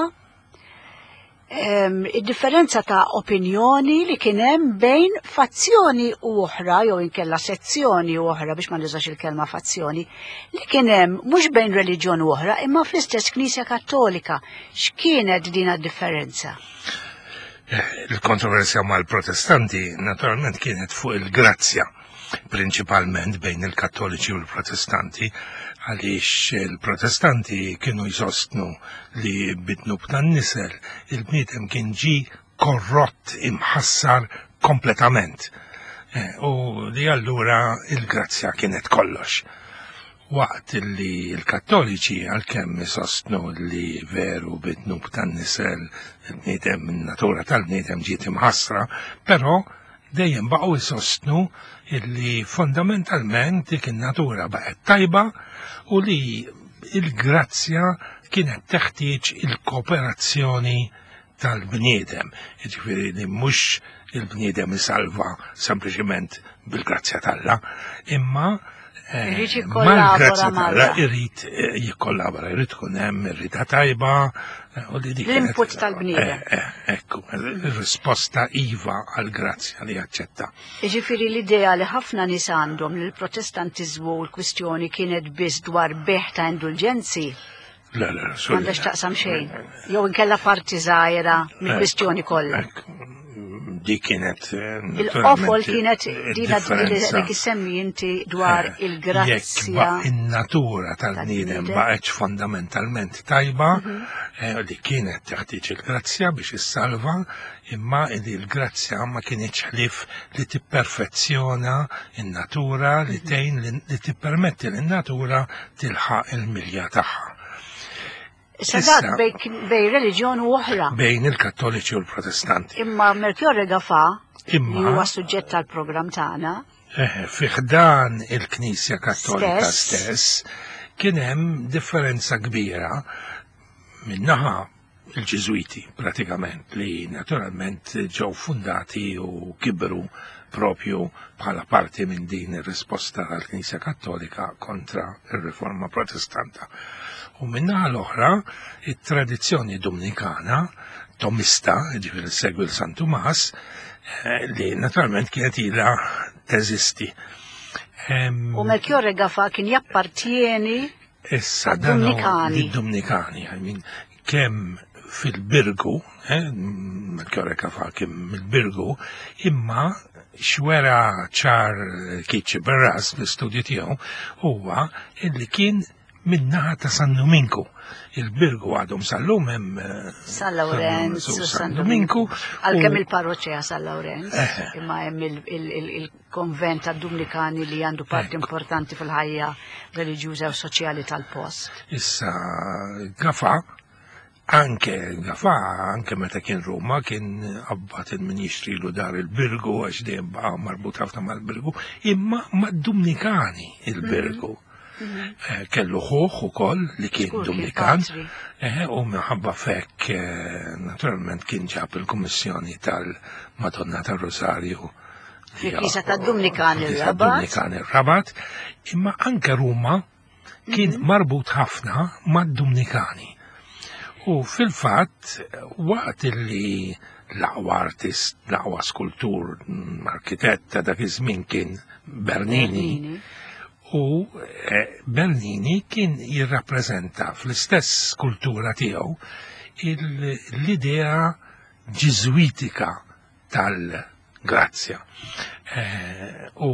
um, il-differenza ta' opinjoni li kienem bejn fazzjoni u oħra, jew inkella sezzjoni u oħra, biex ma nużax il-kelma fazzjoni, li kienem mux bejn reliġjon u oħra, imma fl-istess Knisja Kattolika. X'kienet din differenza? Il-kontroversja mal-protestanti naturalment kienet fuq il-grazzja, principalment bejn il-Kattoliċi u l-Protestanti, għaliex il-Protestanti kienu jsostnu li bid-nub tan-nisel il-bniedem kien ġi korrott imħassar kompletament. U li allura il-grazzja kienet kollox. Waqt li l-Kattoliċi għalkemm isostnu li veru bid-nub tan-nisel il-bniedem, in-natura tal-bniedem ġiet imħassra, però dejjem baqgħu jsostnu illi fondamentalment dik in-natura baqgħet tajba u li il-grazzja kienet teħtieġ il-kooperazzjoni tal-bniedem. Jiġifieri li mhux il-bniedem isalva sempliċement bil-grazzja talla, imma Irrid jikkollabora talla irrid jikkollabora, irrid tkun hemm irrida tajba u li dik l-input tal-bniedem. Ekku, ir-risposta iva għall-grazzja li jaċċetta. Jiġifieri l-idea li ħafna nies għandhom li l-protestantiżmu u l-kwistjoni kienet biss dwar beħ ta' indulġenzi. La, la, M'għandax taqsam xejn. Jew inkella parti żgħira mill-kwistjoni kollha. Di kienet il-qofol kienet dina li kissemmi inti dwar il-grazzja. In-natura tal-bniedem baqgħetx fondamentalment tajba li kienet teħtieġ il-grazzja biex issalva, imma li l-grazzja ma kienx ħlief li tipperfezzjona in-natura li tgħin li tippermetti lin-natura tilħaq il-milja tagħha. Sadat bej reliġjon u oħra. Bejn il-Kattoliċi u l-Protestanti. Imma Melchiorre Gafà, li huwa suġġett tal-programm tagħna, fih dan il-Knisja Kattolika stess kien hemm differenza kbira minnaħa il-Ġiżwiti pratikament li naturalment ġew fundati u kibru propju bħala parti minn din ir-risposta tal-Knisja Kattolika kontra ir-Riforma Protestanta. U minnaħa l-oħra, it-tradizzjoni dominikana, tomista, ġifiri segwi l-San Tomas, li naturalment kienet ilha teżisti. U Melchiorre Gafà kien jappartieni għad-Dominikani. Dominikani, kemm fil-Birgu, Melchiorre Gafà kemm mill-Birgu, imma xwera ċar Kiċi Berras fl-istudju tiegħu huwa illi kien minnaħa ta' San Dominku. Il-Birgu għadhom sal-lum hemm San Lawrenz u San Dominku. Għalkemm il-parroċċja San Lawrenz, imma hemm il-konvent tad-Dominikani li għandu parti importanti fil-ħajja reliġjuża u soċjali tal-post. Issa Gafà, anke Gafà, anke meta kien Ruma, kien abbat il-Ministri lu dar il-Birgu għax dejjem baqa' marbut ħafna mal-Birgu, imma mad-Dominikani il-Birgu. Kellu ħuħ ukoll li kien Dominikan u minħabba fekk naturalment kien ġab il-Kummissjoni tal-Madonna tar-Rosarju fil-Knisja tad-Dominikani ir-Rabat, imma anke Ruma kien marbut ħafna mad-Dominikani. U fil-fatt waqt li l-aqwa artist, l-aqwa skultur, arkitett ta' dak iż-żmien kien Bernini. U Bernini kien jirrappreżenta fl-istess kultura tiegħu l-idea ġiżwitika tal-grazzja. U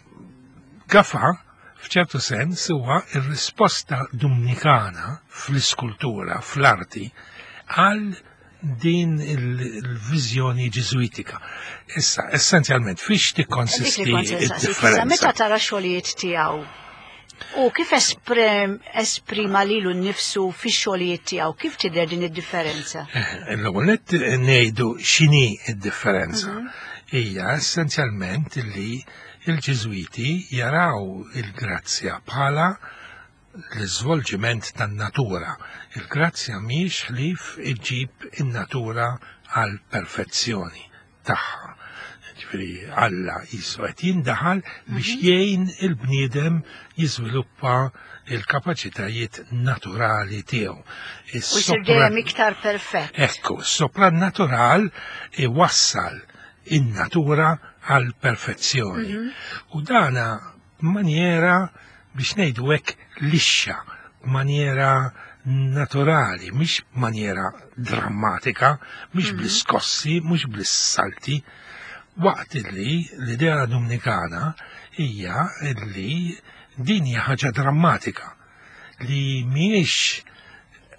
Gafà f'ċertu sens huwa r-risposta dominikana fl-iskultura, fl-arti, għal din il-vizjoni ġiżwitika. Issa, essenzjalment, fiex tikkonsisti il-differenza? Meta tara xogħlijiet tiegħu u kif esprima lilu nnifsu fix-xogħlijiet tiegħu, kif tidher din id-differenza? L-ewwel nett ngħidu x'inhi d-differenza. Hija essenzjalment li l-Ġiżwiti jaraw il-grazzja bħala l-iżvolġiment tan-natura. Il-grazzja mhix ħlief iġġib in-natura għal perfezzjoni tagħha. Ġifieri Alla qisu qed jindaħal biex jgħin il-bniedem jiżviluppa il-kapaċitajiet naturali tiegħu. U jsir dejjem iktar perfett. Ekku, s-sopranatural iwassal in-natura għal perfezzjoni. U dana maniera biex ngħidu hekk lixxa, maniera naturali, mhix maniera drammatika, mhix bl-iskossi, mhux bl-salti, waqt li l-idea dominikana hija li din hija ħaġa drammatika li mhijiex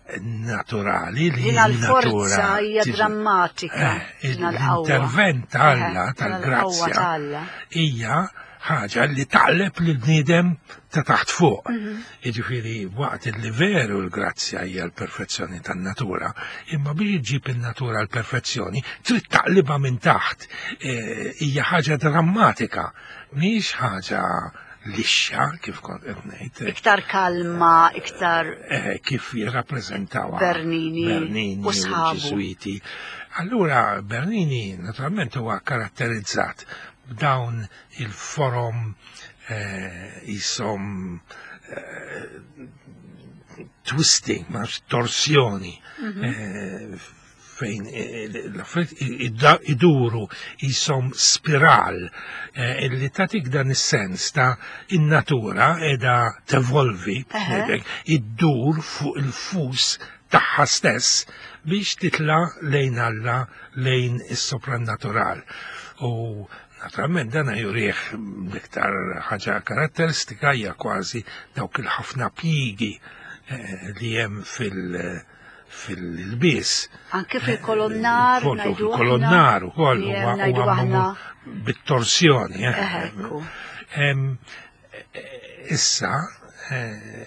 naturali li Din l-forza natura hija tiġi- drammatika. Eh, din l-qawwa. L-intervent Alla Eh, l-qawwa tal-grazzja tal-Alla. hija ħaġa li taqleb li bniedem ta' taħt fuq. Jiġifieri waqt li veru l-grazzja hija l-perfezzjoni tan-natura, imma biex iġib in-natura l-perfezzjoni trid taqlibha minn taħt. Eh, Hija ħaġa drammatika, mhix ħaġa lixxa kif kont qed ngħid. Iktar kalma, iktar Eh, kif jirrappreżentawa Bernini Bernini u u sħabu. l-Ġesuiti. Allura Bernini naturalment huwa karatterizzat b'dawn il-forum eh, jisom eh, twisting, ma torsjoni eh, fejn eh, l-affarijiet id- iduru jisom spiral eh, li tatik dan is-sens ta' in-natura edha tevolvi Eħe. iddur fuq il-fus tagħha stess biex titla lejn Alla lejn is-sopranatural. U naturalment dana jurih l-iktar ħaġa karatteristika hija kważi dawk il-ħafna pjigi eh, li hemm fil- fil-bis. Anke fil-kolonnar, Kollu ngħidu fil-kolonnar aħna, ukoll li huwa hemm ngħidu huwa aħna. magħmul bit-torsjoni. eh. Eħe, ekku. Em, eh, Issa, eh,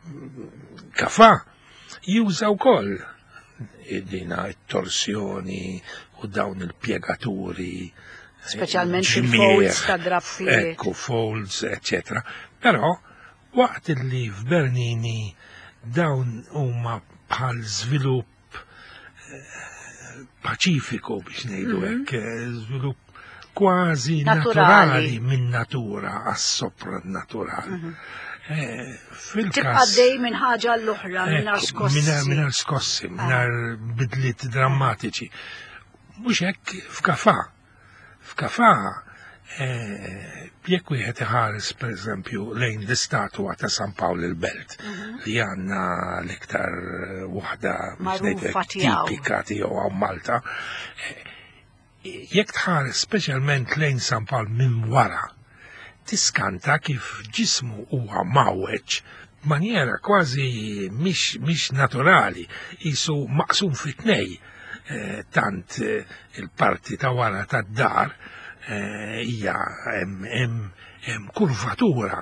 Kafà juża wkoll dina it-torsjoni u dawn il-pjegaturi. Speċjalment ġmieħ, fil-folds ta' drappi. Ekku, folds, eccetera. Però, waqt li f'Bernini dawn huma bħal żvilupp eh, paċifiku biex ngħidu hekk, eh, żvilupp kważi Naturali. naturali minn natura għas-soprannaturali. Eh, Tibqa' Fil-każ dej minn ħaġa l-oħra, minn Ekku, skossi. minar- minar skossi, minar bidliet drammatiċi. Mhux hekk f'Kafà. F'Kafà eh, jekk wieħed iħares pereżempju lejn l-istatwa ta' San Pawl il-Belt li għandna l-iktar eh, waħda biex Magħrufa ngħidlek tiegħu. tipika tiegħu għaw Malta. eh, Jekk tħares speċjalment lejn San Pawl minn wara, tiskanta kif ġismu huwa mawweġ maniera kważi mhix mhix naturali, jisu maqsum fit-tnej. Eh, tant eh, il-parti ta' wara tad-dar eh, hija hemm hemm hemm kurvatura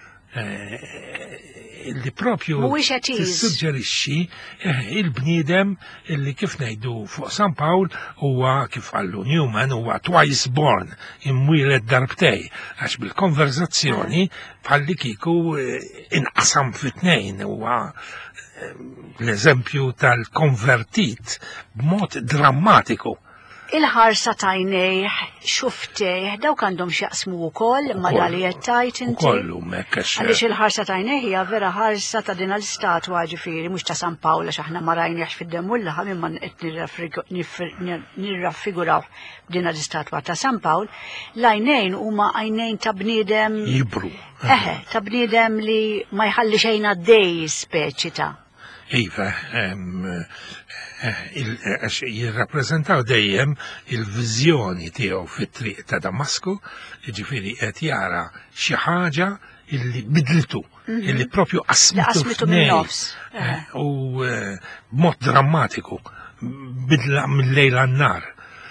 eh, li propju Mhuwiex qed jiż. tissuġġerixxi eh, il-bniedem illi kif ngħidu fuq San Pawl huwa kif qallu Newman huwa twice born, imwieled darbtej, għax bil-konverzazzjoni bħalli kieku eh, inqasam fit-tnejn huwa eh, l-eżempju tal-konvertit b'mod drammatiku. Il-ħarsa tajnejh, xuftejh, dawk għandhom x'jaqsmu wkoll ma Ukoll. dali qed tajt inti. Ukollu mekk għax Għaliex il-ħarsa tajnejh hija vera ħarsa ta' din l-istatwa ġifieri mhux ta' San Pawla x'aħna ma rajniex fid-demulla ħa minn qed nirraffrigu- nif- nirraffiguraw b'din l-istatwa ta' San Pawl, l-għajnejn huma għajnejn ta' bniedem jibru. eħe, ta' bniedem li ma jħalli xejn għaddej speċi ta' Iva, em, eh, il- eh, għax jirrappreżentaw dejjem il-vizjoni tiegħu fit-triq ta' Damasku, jiġifieri qed jara xi ħaġa illi bidlitu, illi propju Li qasmitu qasmitu f'tnejn. min-nofs. Eh, U eh, b'mod drammatiku, bidla mill-lejl għan-nar.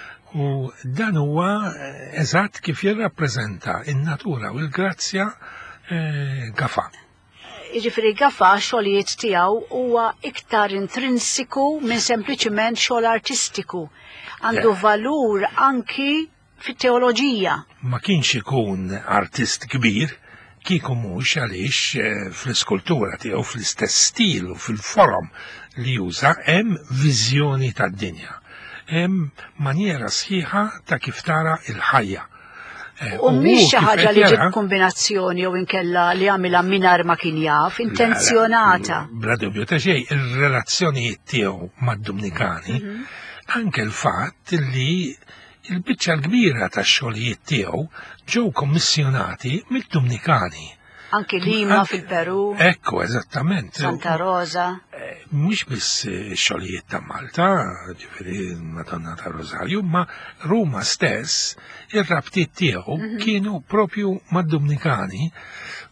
U dan huwa eh, eżatt kif jirrappreżenta in-natura u l-grazzja eh, Kafà. Jiġifieri Kafà xogħlijiet tiegħu huwa iktar intrinsiku minn sempliċiment xogħol artistiku. Għandu Yeah. valur anki fit-teoloġija. Ma kienx ikun artist kbir, kieku mhux għaliex eh, fl-iskultura tiegħu fl-istess stil u fil-forum li juża hemm viżjoni tad-dinja. Hemm maniera sħiħa ta' kif tara il-ħajja. Eh, U mhix xi kif ħaġa qed li jara- ġib kombinazzjoni jew inkella li għamilha mingħajr ma kien jaf, intenzjonata. Bla dubju ta' xejn, ir-relazzjonijiet tiegħu mad-Dominikani, anke l-fatt li il-biċċa l-kbira tax-xogħlijiet tiegħu ġew kommissjonati mid-Dominikani. Anki Lima Anke- fil-Peru, Ekku, eżattament. Santa Rosa. Eh, Mhux biss eh, xogħlijiet ta' Malta, ġifieri Madonna ta' Rosarju, ma Ruma stess ir-rabtiet tiegħu kienu propju mad-Dominikani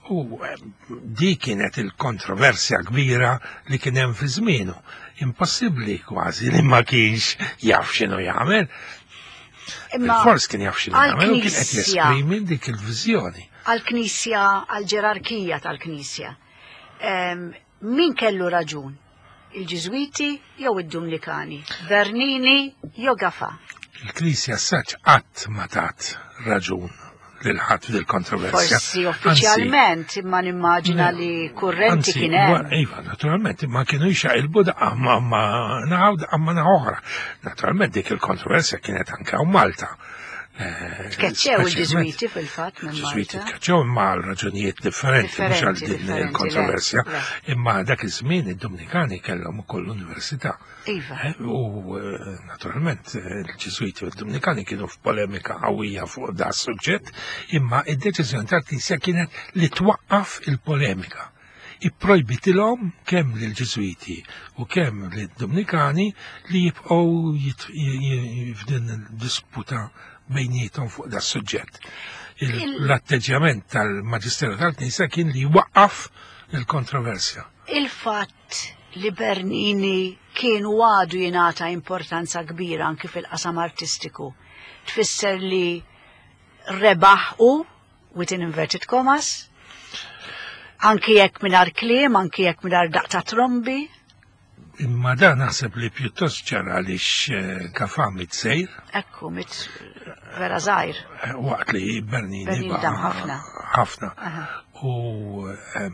U di kienet il-kontroversja kbira li kien hemm fi żmienu. Impossibbli kważi li ma kienx jaf x'inhu jagħmel. Fors kien jaf x'inhu jagħmel u kien qed jesprimi dik il-viżjoni. Għall-Knisja, għall-ġerarkija tal-Knisja. Min kellu raġun? Il-Ġiżwiti jew id-Dumlikani? Bernini jew Gafa? Il-Knisja saċ qatt ma tat raġun lil ħadd fil-kontroversja. Forsi uffiċjalment, imma nimmaġina li kurrenti kien hemm. Iva, naturalment, imma kienu jxaqilbu daqqa ma naħaw daqqa ma oħra. Naturalment dik il-kontroversja kienet anke hawn Malta. Tkeċċew il-Ġiżwiti fil-fatt minn Malta. Ġiżwiti tkeċċew imma għal raġunijiet differenti mhux għal din il-kontroversja. Imma dak iż-żmien id-Dominikani kellhom ukoll università. Iva. U naturalment il-Ġiżwiti u d-Dominikani kienu f'polemika qawwija fuq da suġġett, imma id-deċiżjoni tal-Knisja kienet li twaqqaf il-polemika. Ipprojbitilhom kemm lill-Ġiżwiti u kemm lid-Dominikani li jibqgħu f'din il-disputa bejnietom fuq da suġġett. L-atteġġjament tal-Maġisteru tal-Knisja kien li waqqaf il-kontroversja. Il-fatt li Bernini kienu għadu jingħata importanza kbira anki fil-qasam artistiku tfisser li rebaħu within inverted commas anki jekk mingħajr kliem, anki jekk mingħajr daqta trombi. Imma da naħseb li pjuttost ċara għaliex Gafa mitsejr. Ekku, mit vera żgħir. Waqt li Bernini baqa ħafna. ħafna. U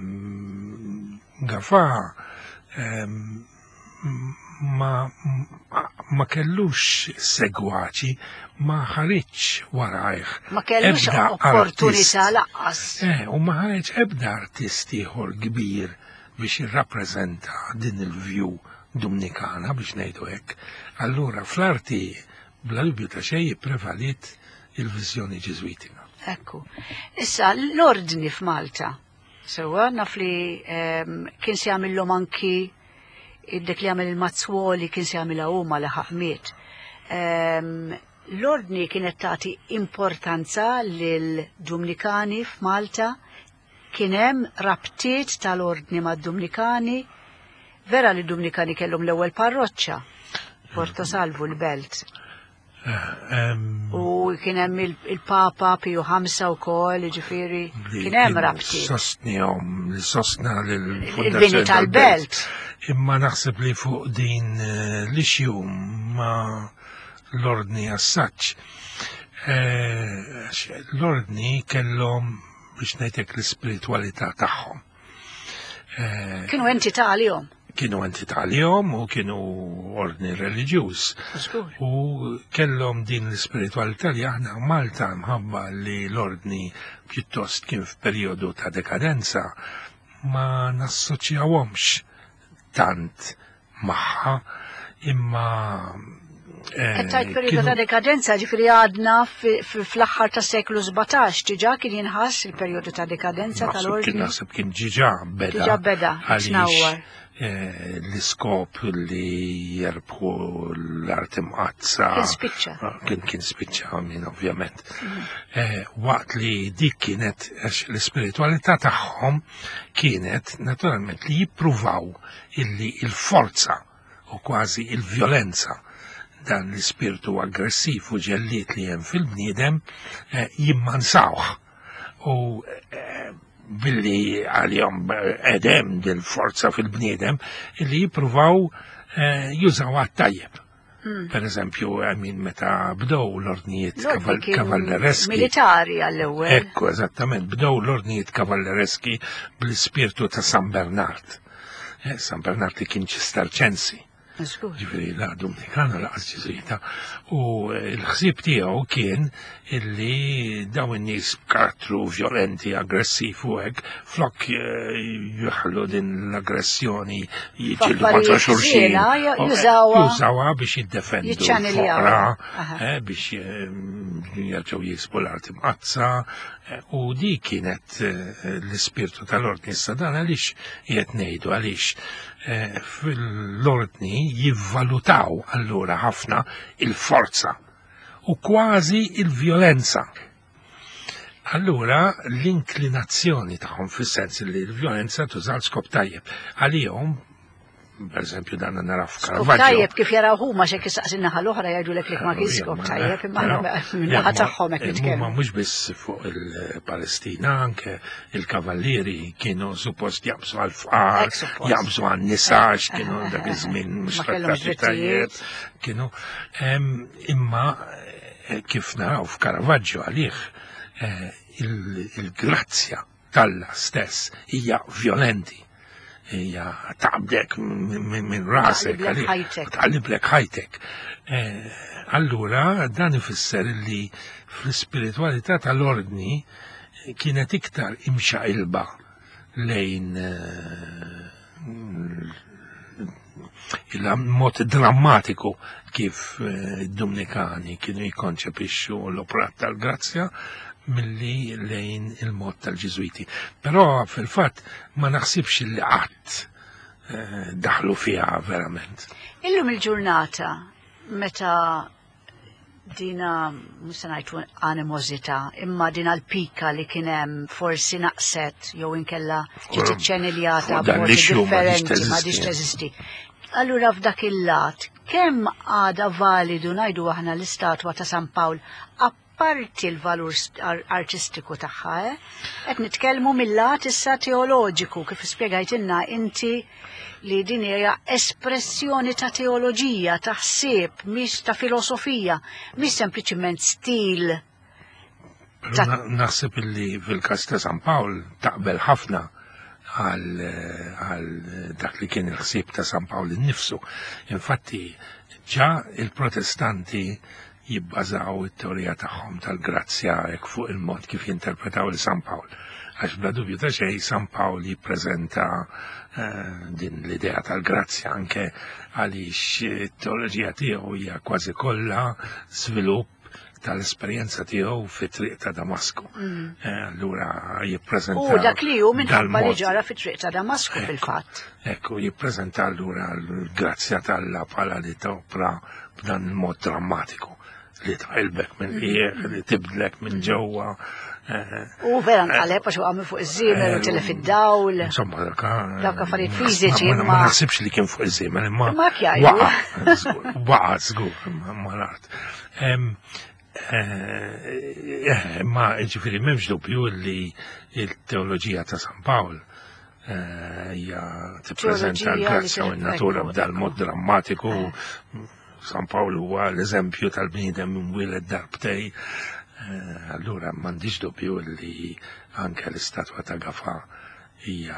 Gafa ma ma kellux segwaċi, ma ħareġ warajh. Ma kellux opportunità laqqas. Eh, u ma ħareġ ebda artist ieħor kbir biex jirrappreżenta din il-view Dominikana biex ngħidu hekk. Allura fl-arti bla dubju ta' xejn jipprevalit il-viżjoni Ġiżwitina. Ekku. Issa l-ordni f'Malta. Sewa naf li kien se jagħmilhom anki id-dek li għamil il-Mazzuoli kien se jagħmilha huma li ħaqmiet. L-ordni kienet tagħti importanza lil Dominikani f'Malta. Kien hemm rabtiet tal-ordni mad-Dominikani, vera li d-Dominikani kellhom l-ewwel parroċċa, Porto Salvo l-Belt. U kien hemm il-Papa Piju ħamsa wkoll, ġifieri kien hemm rabtiet. Sostnihom, li sostna il-bini tal-Belt. Imma naħseb li fuq din l-ixju ma l-ordni assaċ. L-ordni kellhom biex ngħidlek l-ispiritualità tagħhom. Kienu entità għalihom. Kienu entità għalihom u kienu ordni reliġjuż. U kellhom din l-ispiritualità li aħna Malta mħabba li l-ordni pjuttost kien f'perjodu ta' dekadenza ma nassoċjawhomx tant magħha imma Għettajt periodu ta' dekadenza ġifiri għadna fl-axħar ta' seklu sebatax, ġiġa kien jinħass il-periodu ta' dekadenza tal-ordni. Kien naħseb kien ġiġa beda. Ġiġa beda, xnawar. L-iskop li jerbħu l-arti mqazza. Kien spiċċa. Kien kien spiċċa minn ovvjament. Waqt li dik kienet l-spiritualità tagħhom kienet naturalment li jippruvaw illi il-forza u kważi il-vjolenza dan l-ispirtu aggressiv u ġelliet li hemm fil-bniedem jimmansawh. U billi għal-jom edem dil-forza fil-bniedem li jippruvaw jużaw għat-tajjeb. Per eżempju, għamin meta bdow l-ordnijiet kavallereski. Militari għall-ewwel. Ekku, eżattament, bdow l-ordnijiet kavallereski bl-ispirtu ta' San Bernard. San Bernard li kien ċistarċensi. Ġifiri la Dominikana la Ġiżwita u l-ħsieb tiegħu kien illi daw in-nies b'karattru violenti, aggressiv u hekk flok juħlu din l-aggressjoni jiġildu kontra xulxin. Jużawha biex jiddefendu l-foqra, biex jerġgħu jiksbu l-arti mqazza u di kienet l-ispirtu tal-ordni issa dan għaliex qiegħed ngħidu għaliex fil-ordni jivvalutaw allura ħafna il-forza u kważi il-vjolenza. Allura l-inklinazzjoni tagħhom fis-sens li l-vjolenza tużal skop tajjeb. Għalihom, per eżempju, dan nara f'Caravaggio. Skop tajjeb kif jaraw huma xek jistaqsin naħa l-oħra jgħidulek li ma kien skop tajjeb imma naħa tagħhom hekk nitkellmu. Ma mhux biss fuq il-Palestina, anke il-kavallieri kienu suppost jaqbżu għall-fqar, jaqbżu għan-nisa kienu dak iż-żmien mhux trattati tajjeb, kienu imma kif naraw f'Caravaggio għalih il-grazzja talla stess hija violenti, hija taqblek minn rasek, taqliblek ħajtek. Allura dan ifisser li fl-ispiritualità tal-ordni kienet iktar imxaqilba lejn il-mod drammatiku kif id-Dominikani kienu jikkonċepixxu l-oprat tal-grazzja milli lejn il-mod tal-Ġiżwiti. Però fil-fatt ma naħsibx li qatt daħlu fiha verament. Illum il-ġurnata meta dina mhux se ngħidu animosità, imma dina l-pika li kien hemm forsi naqset jew inkella ġiet iċċeniljata b'mod differenti ma diġ teżisti. Allura f'dak il-lat, kemm għada validu ngħidu aħna l-istatwa ta' San Pawl apparti l-valur artistiku tagħha, eh? Qed nitkellmu mill-lat issa teoloġiku kif ispjegajtilna inti li din hija espressjoni ta' teoloġija, ta' ħsieb, mhix ta' filosofija, mhix sempliċiment stil. Naħseb illi fil-każ ta' San Pawl taqbel ħafna għal dak li kien il-ħsieb ta' San Pawl innifsu. Infatti ġa il-protestanti jibbażaw it-teorija tagħhom tal-grazzja hekk fuq il-mod kif jinterpretaw il San Pawl. Għax bla dubju ta' xejn San Pawl jippreżenta din l-idea tal-grazzja anke għaliex it-teoloġija tiegħu hija kważi kollha żvilupp tal-esperjenza tiegħu fit-triq ta' Damasku. Allura jippreżenta. U dak li hu minħabba li ġara fit-triq ta' Damasku fil-fatt. Ekku, jippreżenta allura l-grazzja tal-la bħala li topra b'dan il-mod drammatiku li tħilbek minn qiegħ, li tibdlek minn ġewwa. U vera nqaleb għax għamil fuq iż-żiemel u telef id-dawl. Insomma, dak affarijiet fiżiċi ma naħsibx li kien fuq iż-żiemel imma waqa' waqa' żgur ma l-art. Ma ġifiri m'hemmx dubju li il-teoloġija ta' San Pawl hija tippreżenta l-grazzja u n-natura b'dal mod drammatiku. San Pawl huwa l-eżempju tal-bniedem minn wieled darbtej. Allura m'għandix dubju li anke l-istatwa ta' Gafa hija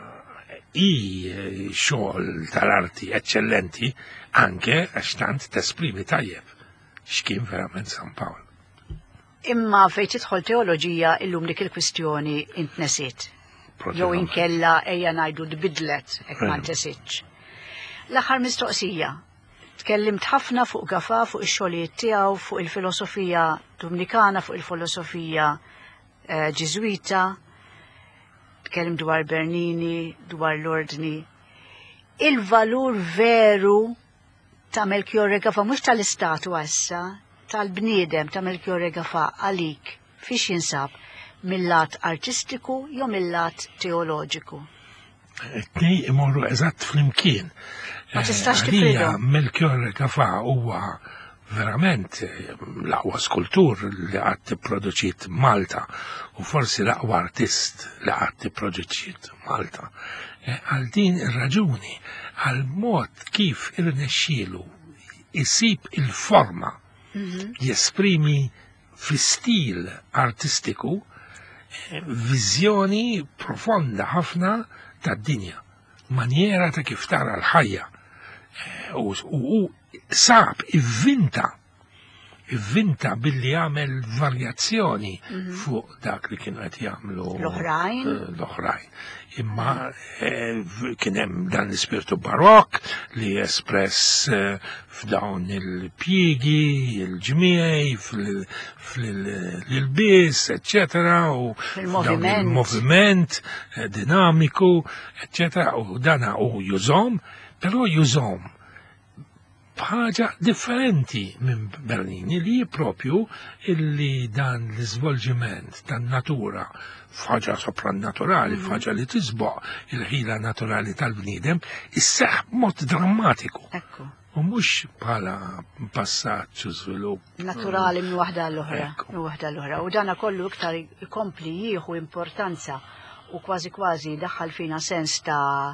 hi xogħol tal-arti eċċellenti anke għax tant tesprimi tajjeb x'kien verament San Pawl. Imma fejn tidħol teoloġija illum dik il-kwistjoni intnesiet. Jew inkella ejja ngħidu dbidlet hekk ma ntesitx. L-aħħar mistoqsija. Tkellimt ħafna fuq Gafa, fuq ix-xogħlijiet tiegħu, fuq il-filosofija Dominikana, fuq il-filosofija Ġiżwita. Tkellim dwar Bernini, dwar l-ordni. Il-valur veru ta' Melchiorre Gafa, mhux tal-istatwa issa, tal-bniedem ta' Melchiorre Gafa għalik fiex jinsab mill-lat artistiku jew mill-lat teoloġiku. Tnej imorru eżatt flimkien. Ma tistax tifridha. Melchiorre Gafa huwa verament l-aqwa skultur li qatt tipproduċiet Malta u forsi l-aqwa artist li qatt tipproduċiet Malta. Għal din ir-raġuni, għal mod kif irnexxielu isib il-forma jesprimi fl-stil artistiku viżjoni profonda ħafna tad-dinja, manjera ta' kif tara l-ħajja. U sab ivvinta ivvinta billi jagħmel varjazzjoni fuq dak li kienu qed jagħmlu l-oħrajn. L-oħrajn. Imma kien hemm dan l-ispirtu barokk li espress f'dawn il-pjiegi, il-ġmiej, fl-ilbies, eccetera, u il-moviment dinamiku, eccetera, u dana u jużom, però jużom bħaġa differenti minn Bernini li propju illi dan l-iżvolġiment tan-natura f'ħaġa soprannaturali, f'ħaġa li tisboq il-ħila naturali tal-bniedem, isseħ mod drammatiku. Ekku. U mhux bħala passaġġ u żvilupp naturali minn waħda l-oħra, minn waħda l-oħra. U dana kollu iktar ikompli jieħu importanza u kważi kważi daħħal fina sens ta'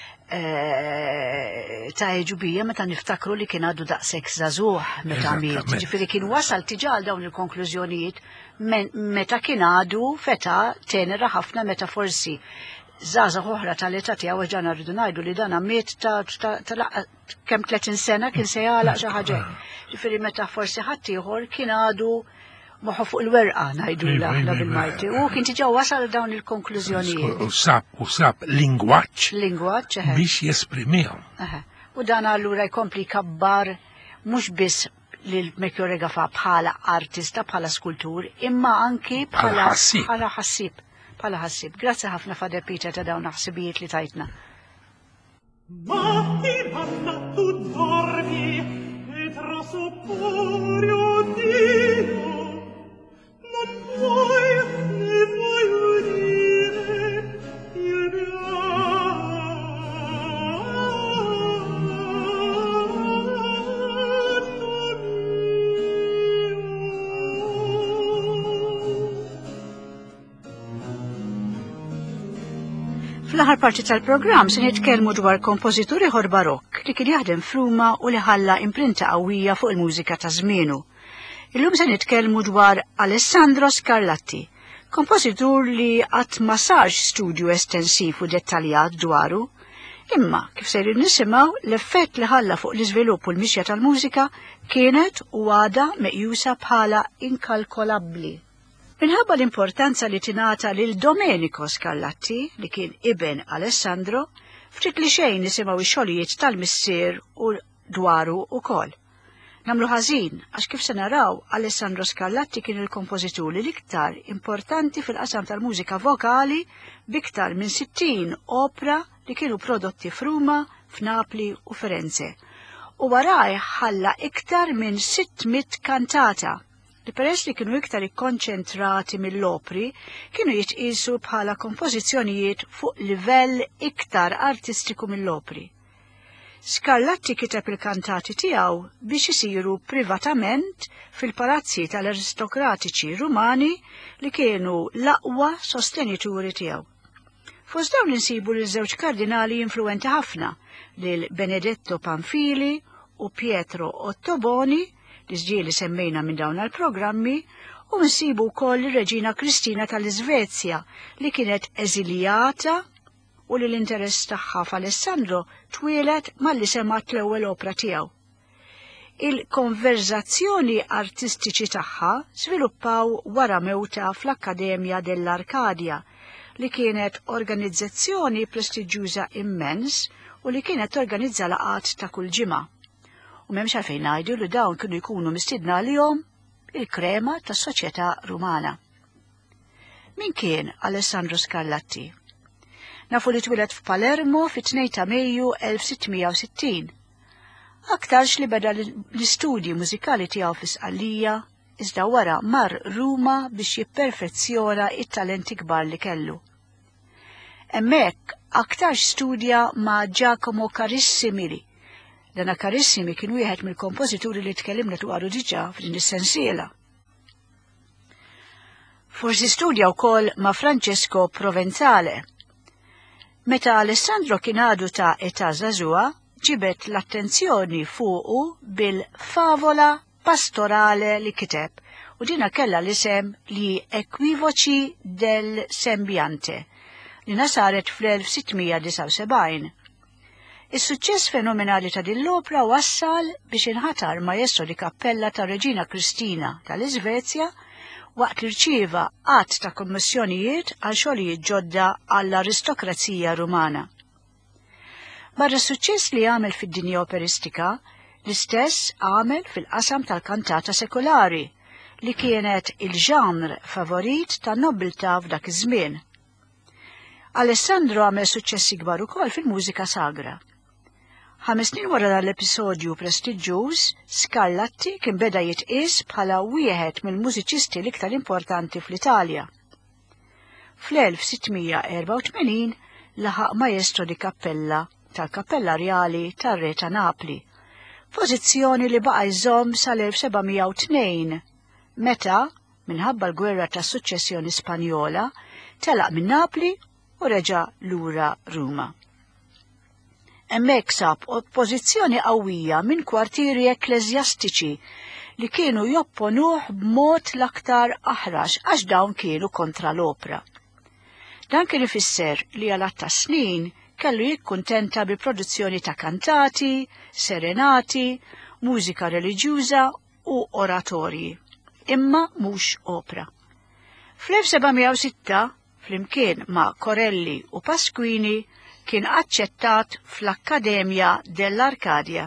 ta' eġubija meta niftakru li kien għadu daqshekk żagħżugħ meta miet. Ġifieri kien wasal tiġà għal dawn il-konklużjonijiet meta kien għadu feta tenera ħafna meta forsi żgħażagħ oħra tal-età tiegħu ġana rridu ngħidu li dana miet ta' kemm tletin sena kien se jagħlaq xi ħaġa. Ġifieri meta forsi ħadd ieħor kien għadu moħħu fuq il-werqa ngħidula aħna bil-Malti. U kien tiġà wasal dawn il-konklużjonijiet. U sab u sab lingwaġġ lingwaġġ biex jesprimihom. U dan allura jkompli kabbar mhux biss lil Melchior Gafa bħala artista, bħala skultur, imma anki bħala ħassib. Bħala ħassib. Grazzi ħafna Fader Peter ta' dawn ħsibijiet li tajtna. Ma Ivanna tu dormi e tra sopporio Dio non puoi ne puoi udire il Fl-aħħar parti tal-programm se nitkellmu dwar kompożitur ieħor barokk li kien jaħdem f'Ruma u li ħalla imprinta qawwija fuq il-mużika ta' żmienu. Illum se nitkellmu dwar Alessandro Scarlatti, kompożitur li qatt ma sarx studju estensiv u dettaljat dwaru, imma kif se nisimgħu l-effett li ħalla fuq l-iżvilupp u l-mixja tal-mużika kienet u għada meqjusa bħala inkalkolabbli. Minħabba l-importanza li tingħata lil Domenico Scarlatti li kien ibn Alessandro, ftit li xejn nisimgħu x-xogħlijiet tal-missier u dwaru wkoll. Namlu ħażin għax kif se naraw Alessandro Scarlatti kien il-kompożitur l-iktar importanti fil-qasam tal-mużika vokali biktar minn sittin opra li kienu prodotti f'Ruma, f'Napli u Firenze. U waraj ħalla iktar minn sittmit kantata li peress li kienu iktar ikkonċentrati mill-opri kienu jitqisu bħala kompożizzjonijiet fuq livell iktar artistiku mill-opri. Scarlatti kiteb il-kantati tiegħu biex isiru privatament fil-palazzi tal-aristokratiċi Rumani li kienu l-aqwa sostenituri tiegħu. Fost dawn insibu li żewġ kardinali influenti ħafna lil Benedetto Pamphili u Pietro Ottoboni li ġieli semmejna minn dawn għal-programmi u nsibu wkoll ir-Reġina Kristina tal-Iżvezja li kienet eżiljata u li l-interess tagħha f'Alessandro twieled malli semat l-ewwel opra tiegħu. Il-konverzazzjoni artistiċi tagħha sviluppaw wara mewta fl-Akkademja dell-Arkadja li kienet organizzazzjoni prestiġjuża immens u li kienet organizza laqat ta' kull ġimgħa. U m'hemmx għalfejn ngħidu li dawn kienu jkunu mistiedna għalihom il-krema tas-soċjetà Rumana. Min kien Alessandro Scarlatti? Nafu li twilet f'Palermo fit-tnejn ta' Mejju elf sittmija u sittin. Aktarx li beda l-istudji mużikali tiegħu fis-Sqallija, iżda wara mar Ruma biex jipperfezzjona it-talenti kbar li kellu. Hemmhekk aktarx studja ma' Giacomo Carissimi. Dana Carissimi kien wieħed mill-kompożituri li tkellimna dwaru diġà f'din is-sensiela. Forsi studja wkoll ma' Francesco Provenzale. Meta Alessandro kien għadu ta' età żagħżugħa, ġibet l-attenzjoni fuqu bil-favola pastorale li kiteb u dina kellha l-isem li Equivoci del Sembiante li nasaret fl-elf sittmija disa' u sebgħin. Is-suċċess fenomenali ta' din l-opra wassal biex inħatar maestro di kappella ta' Reġina Kristina tal-Iżvezja waqt li rċieva qatt ta' kommissjonijiet għal xogħlijiet ġodda għall-aristokrazija Rumana. Barra s-suċċess li għamel fid-dinja operistika, l-istess għamel fil-qasam tal-kantata sekolari li kienet il-ġanr favorit ta' nobiltà f'dak iż-żmien. Alessandro għamel suċċessi kbar ukoll fil-mużika sagra. Ħames snin wara l-episodju prestiġjuż, Scarlatti kien beda jitqies bħala wieħed mill-mużiċisti l-iktar importanti fl-Italja. fl-elf sittmija erba' u tmenin laħaq maestro di kappella tal-Kappella Reali tar-Re ta' Napli, pożizzjoni li baqa' jżomm sal-elf sebgħimija u tnejn, meta minħabba l-gwerra tas suċċessjoni Spanjola telaq minn Napli u reġa' lura Ruma. Hemmhekk sab oppożizzjoni qawwija minn kwartieri ekleżjastiċi li kienu jopponuh b'mod l-aktar aħrax għax dawn kienu kontra l-opra. Dan kien ifisser li għal ta' snin kellu jikkuntenta bi produzzjoni ta' kantati, serenati, mużika reliġjuża u oratorji, imma mhux opra. fl-elf sebgħimija u sitta, flimkien ma' Corelli u Pasquini, kien aċċettat fl-Akkademja dell-Arkadja.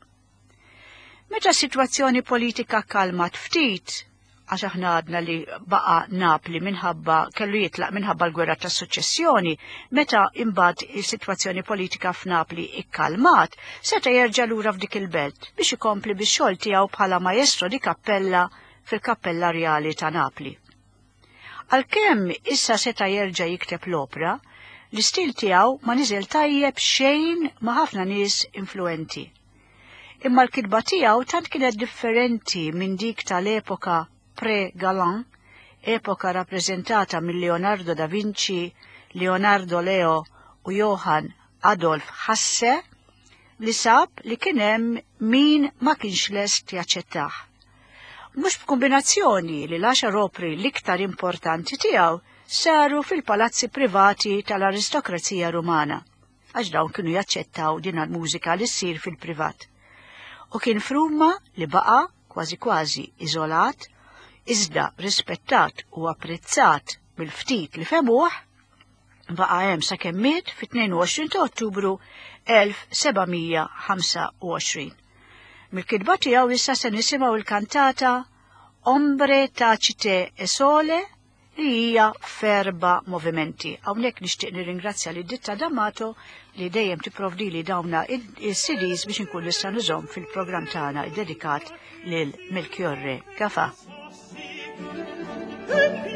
Meta s-sitwazzjoni politika kalmat ftit, għax aħna għadna li baqa Napli minħabba kellu jitlaq minħabba l-gwerra tas suċċessjoni, meta imbagħad is-sitwazzjoni politika f'Napli ikkalmat, seta' jerġa' lura f'dik il-belt biex ikompli bix-xogħol tiegħu bħala maestro di kappella fil-Kappella Reali ta' Napli. Għalkemm issa seta' jerġa' jikteb l-opra, l-istil tiegħu ma niżel tajjeb xejn ma' ħafna nies influenti. Imma l-kitba tiegħu tant kienet differenti minn dik tal-epoka pre-Galan, epoka rappreżentata minn Leonardo da Vinci, Leonardo Leo u Johann Adolf Hasse, li sab li kien hemm min ma kienx lest jaċċettah. Mhux b'kombinazzjoni li l-għaxar opri l-iktar importanti tiegħu saru fil-palazzi privati tal-aristokrazija Rumana, għax dawn kienu jaċċettaw din l-mużika li ssir fil-privat. U kien f'Ruma li baqa' kważi kważi iżolat, iżda rispettat u apprezzat bil-ftit li femuh, baqa' hemm sakemm miet fit-tnejn u għoxrin ta' Ottubru elf sebgħimija ħamsa u għoxrin. Mill-kitba tiegħu issa se nisimgħu l-kantata Ombre tacite e sole li hija f'erba' movimenti. Hawnhekk nixtieq nirringrazzja lid Ditta D'Amato li dejjem tipprovdili dawna il-C Ds biex inkun nista' nużhom fil-programm tagħna ddedikat lil Melchiorre Gafa.